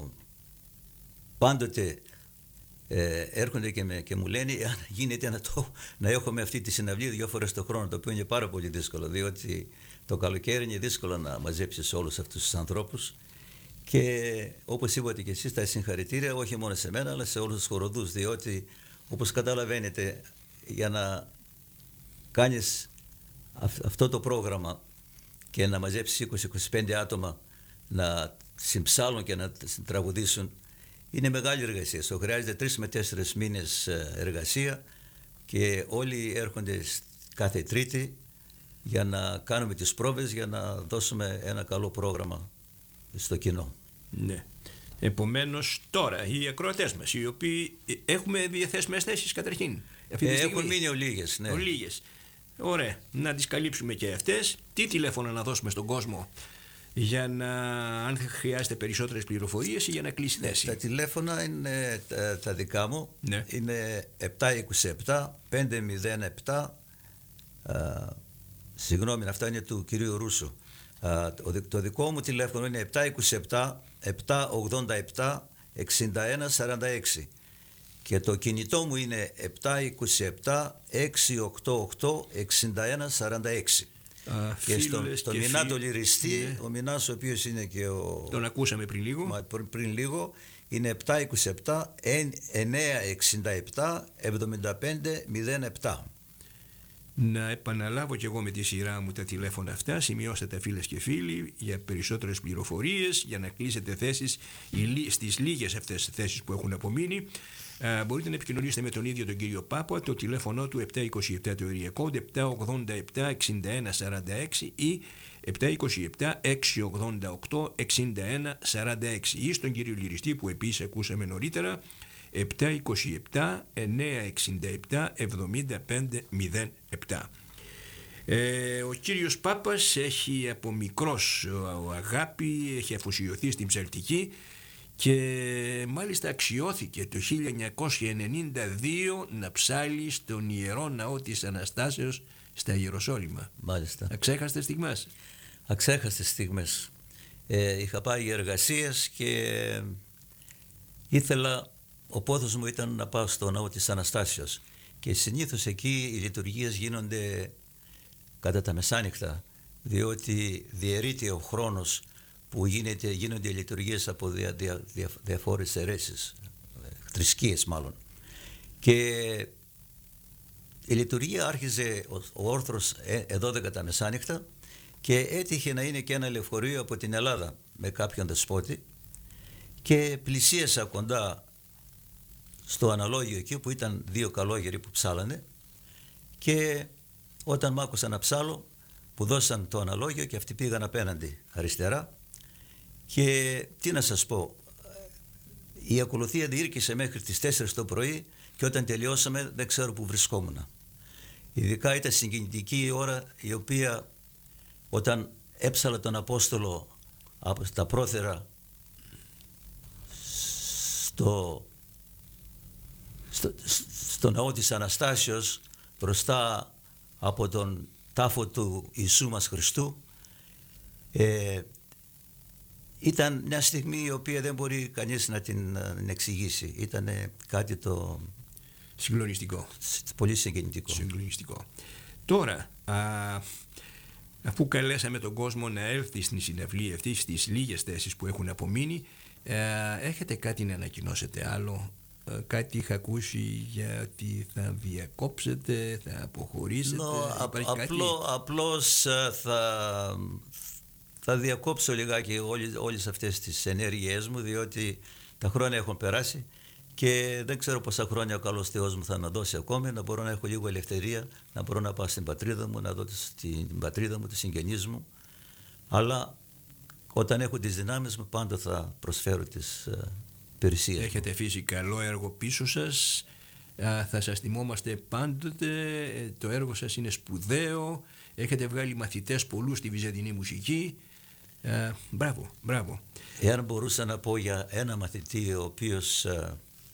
πάντοτε ε, έρχονται και, με, και μου λένε αν γίνεται να, το, να έχουμε αυτή τη συναυλία δύο φορές το χρόνο, το οποίο είναι πάρα πολύ δύσκολο διότι το καλοκαίρι είναι δύσκολο να μαζέψεις όλους αυτούς τους ανθρώπους και όπως είπατε και εσείς τα συγχαρητήρια όχι μόνο σε μένα αλλά σε όλους τους χοροδούς διότι όπως καταλαβαίνετε για να κάνεις αυτό το πρόγραμμα και να μαζέψεις είκοσι με είκοσι πέντε άτομα να συμψάλουν και να τραγουδήσουν είναι μεγάλη εργασία. Στο χρειάζεται τρεις με τέσσερις μήνες εργασία και όλοι έρχονται κάθε Τρίτη για να κάνουμε τις πρόβες για να δώσουμε ένα καλό πρόγραμμα στο κοινό. Ναι. Επομένως τώρα οι ακροατές μας οι οποίοι έχουμε διαθέσιμες θέσεις καταρχήν ε, έχουν μείνει ολίγες, ναι. Ολίγες. Ωραία, να τις καλύψουμε και αυτές. Τι τηλέφωνο να δώσουμε στον κόσμο για να, αν χρειάζεται περισσότερες πληροφορίες ή για να κλείσει θέση. Τα τηλέφωνα είναι τα, τα δικά μου, ναι. Είναι επτά είκοσι επτά πεντακόσια επτά. Συγγνώμη, αυτά είναι του κυρίου Ρούσου. Το δικό μου τηλέφωνο είναι επτά είκοσι επτά επτακόσια ογδόντα επτά εξήντα ένα σαράντα έξι και το κινητό μου είναι επτά είκοσι επτά εξακόσια ογδόντα οκτώ εξήντα ένα σαράντα έξι. Α, και στον στο Μινά το Λυριστή, ναι. Ο Μινάς ο οποίος είναι και ο... Τον ακούσαμε πριν λίγο. Μα, πριν λίγο είναι επτά είκοσι επτά εννιακόσια εξήντα επτά εβδομήντα πέντε μηδέν επτά. Να επαναλάβω και εγώ με τη σειρά μου τα τηλέφωνα αυτά, σημειώστε τα φίλες και φίλοι για περισσότερες πληροφορίες, για να κλείσετε θέσεις στις λίγες αυτές θέσεις που έχουν απομείνει. Α, μπορείτε να επικοινωνήσετε με τον ίδιο τον κύριο Πάπα, το τηλέφωνο του επτά είκοσι επτά το area code επτά ογδόντα επτά εξήντα ένα σαράντα έξι ή επτά είκοσι επτά εξακόσια ογδόντα οκτώ εξήντα ένα σαράντα έξι ή στον κύριο Λυριστή που επίσης ακούσαμε νωρίτερα επτά είκοσι επτά εννιακόσια εξήντα επτά εβδομήντα πέντε μηδέν επτά. Ε, ο κύριος Πάπας έχει από μικρός αγάπη, έχει αφοσιωθεί στην ψαλτική και μάλιστα αξιώθηκε το χίλια εννιακόσια ενενήντα δύο να ψάλει στον Ιερό Ναό της Αναστάσεως στα Ιεροσόλυμα. Μάλιστα. Αξέχαστες στιγμές. Αξέχαστες στιγμές. Ε, είχα πάει για εργασίες και ήθελα, ο πόθος μου ήταν να πάω στο Ναό της Αναστάσεως και συνήθως εκεί οι λειτουργίες γίνονται κατά τα μεσάνυχτα, διότι διαιρείται ο χρόνος που γίνεται, γίνονται οι λειτουργίες από δια, δια, δια, διαφόρες αιρέσεις, θρησκείες μάλλον. Και η λειτουργία άρχιζε ο, ο όρθρος δώδεκα τα μεσάνυχτα και έτυχε να είναι και ένα λεωφορείο από την Ελλάδα με κάποιον δεσπότη και πλησίασα κοντά στο αναλόγιο εκεί που ήταν δύο καλόγεροι που ψάλανε και όταν μ' άκουσαν να ψάλω που δώσαν το αναλόγιο και αυτοί πήγαν απέναντι αριστερά και τι να σας πω, η ακολουθία διήρκησε μέχρι τις τέσσερις το πρωί και όταν τελειώσαμε δεν ξέρω που βρισκόμουν. Ειδικά ήταν συγκινητική η ώρα η οποία όταν έψαλα τον Απόστολο από τα πρόθερα στο, στο, στο ναό της Αναστάσεως μπροστά από τον τάφο του Ιησού μας Χριστού, ε, ήταν μια στιγμή η οποία δεν μπορεί κανείς να την, να την εξηγήσει. Ήταν κάτι το συγκλονιστικό, πολύ συγκινητικό. συγκλονιστικό. Τώρα, α, αφού καλέσαμε τον κόσμο να έλθει στην συναυλία αυτή στις λίγες θέσεις που έχουν απομείνει, ε, έχετε κάτι να ανακοινώσετε άλλο? Ε, κάτι είχα ακούσει γιατί θα διακόψετε, θα αποχωρήσετε? No, απλό, απλώς θα, θα διακόψω λιγάκι όλες, όλες αυτές τις ενέργειές μου, διότι τα χρόνια έχουν περάσει και δεν ξέρω πόσα χρόνια ο καλός Θεός μου θα με δώσει ακόμη, να μπορώ να έχω λίγο ελευθερία, να μπορώ να πάω στην πατρίδα μου, να δω την πατρίδα μου, τις συγγενείς μου, αλλά όταν έχω τις δυνάμεις μου πάντα θα προσφέρω τις υπηρεσίες. Έχετε αφήσει καλό έργο πίσω σας, θα σας θυμόμαστε πάντοτε, το έργο σας είναι σπουδαίο, έχετε βγάλει μαθητές πολλούς στη βυζαντινή μουσική. Uh, μπράβο, μπράβο. Εάν μπορούσα να πω για ένα μαθητή ο οποίος uh,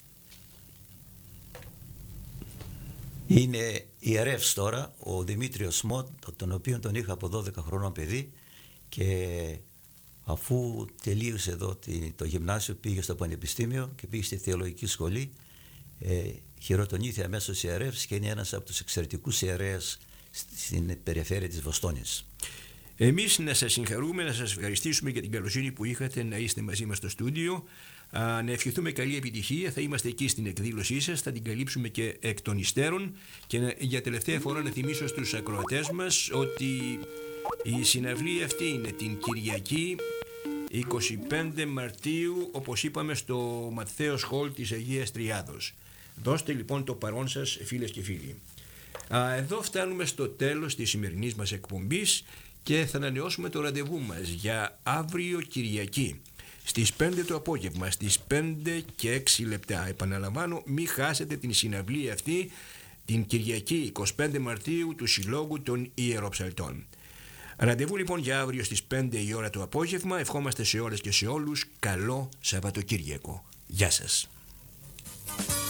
είναι ιερεύς τώρα, ο Δημήτριος Μότ, τον οποίο τον είχα από δώδεκα χρονών παιδί και αφού τελείωσε εδώ το γυμνάσιο πήγε στο πανεπιστήμιο και πήγε στη θεολογική σχολή, ε, χειροτονήθη αμέσως ιερεύς και είναι ένας από τους εξαιρετικούς ιερέας στην περιφέρεια της Βοστόνης. Εμείς να σας συγχαρούμε, να σας ευχαριστήσουμε για την καλοσύνη που είχατε να είστε μαζί μας στο στούντιο, να ευχηθούμε καλή επιτυχία, θα είμαστε εκεί στην εκδήλωσή σας, θα την καλύψουμε και εκ των υστέρων και για τελευταία φορά να θυμίσω στους ακροατές μας ότι η συναυλία αυτή είναι την Κυριακή είκοσι πέντε Μαρτίου, όπως είπαμε, στο Ματθαίος Χολ της Αγίας Τριάδος. Δώστε λοιπόν το παρόν σας, φίλες και φίλοι. Εδώ φτάνουμε στο τέλος της σημερινής μας εκπομπής και θα ανανεώσουμε το ραντεβού μας για αύριο Κυριακή στις πέντε το απόγευμα, στις πέντε και έξι λεπτά. Επαναλαμβάνω, μην χάσετε την συναυλία αυτή την Κυριακή είκοσι πέντε Μαρτίου του Συλλόγου των Ιεροψαλτών. Ραντεβού λοιπόν για αύριο στις πέντε η ώρα το απόγευμα. Ευχόμαστε σε όλες και σε όλους καλό Σαββατοκύριακο. Γεια σας.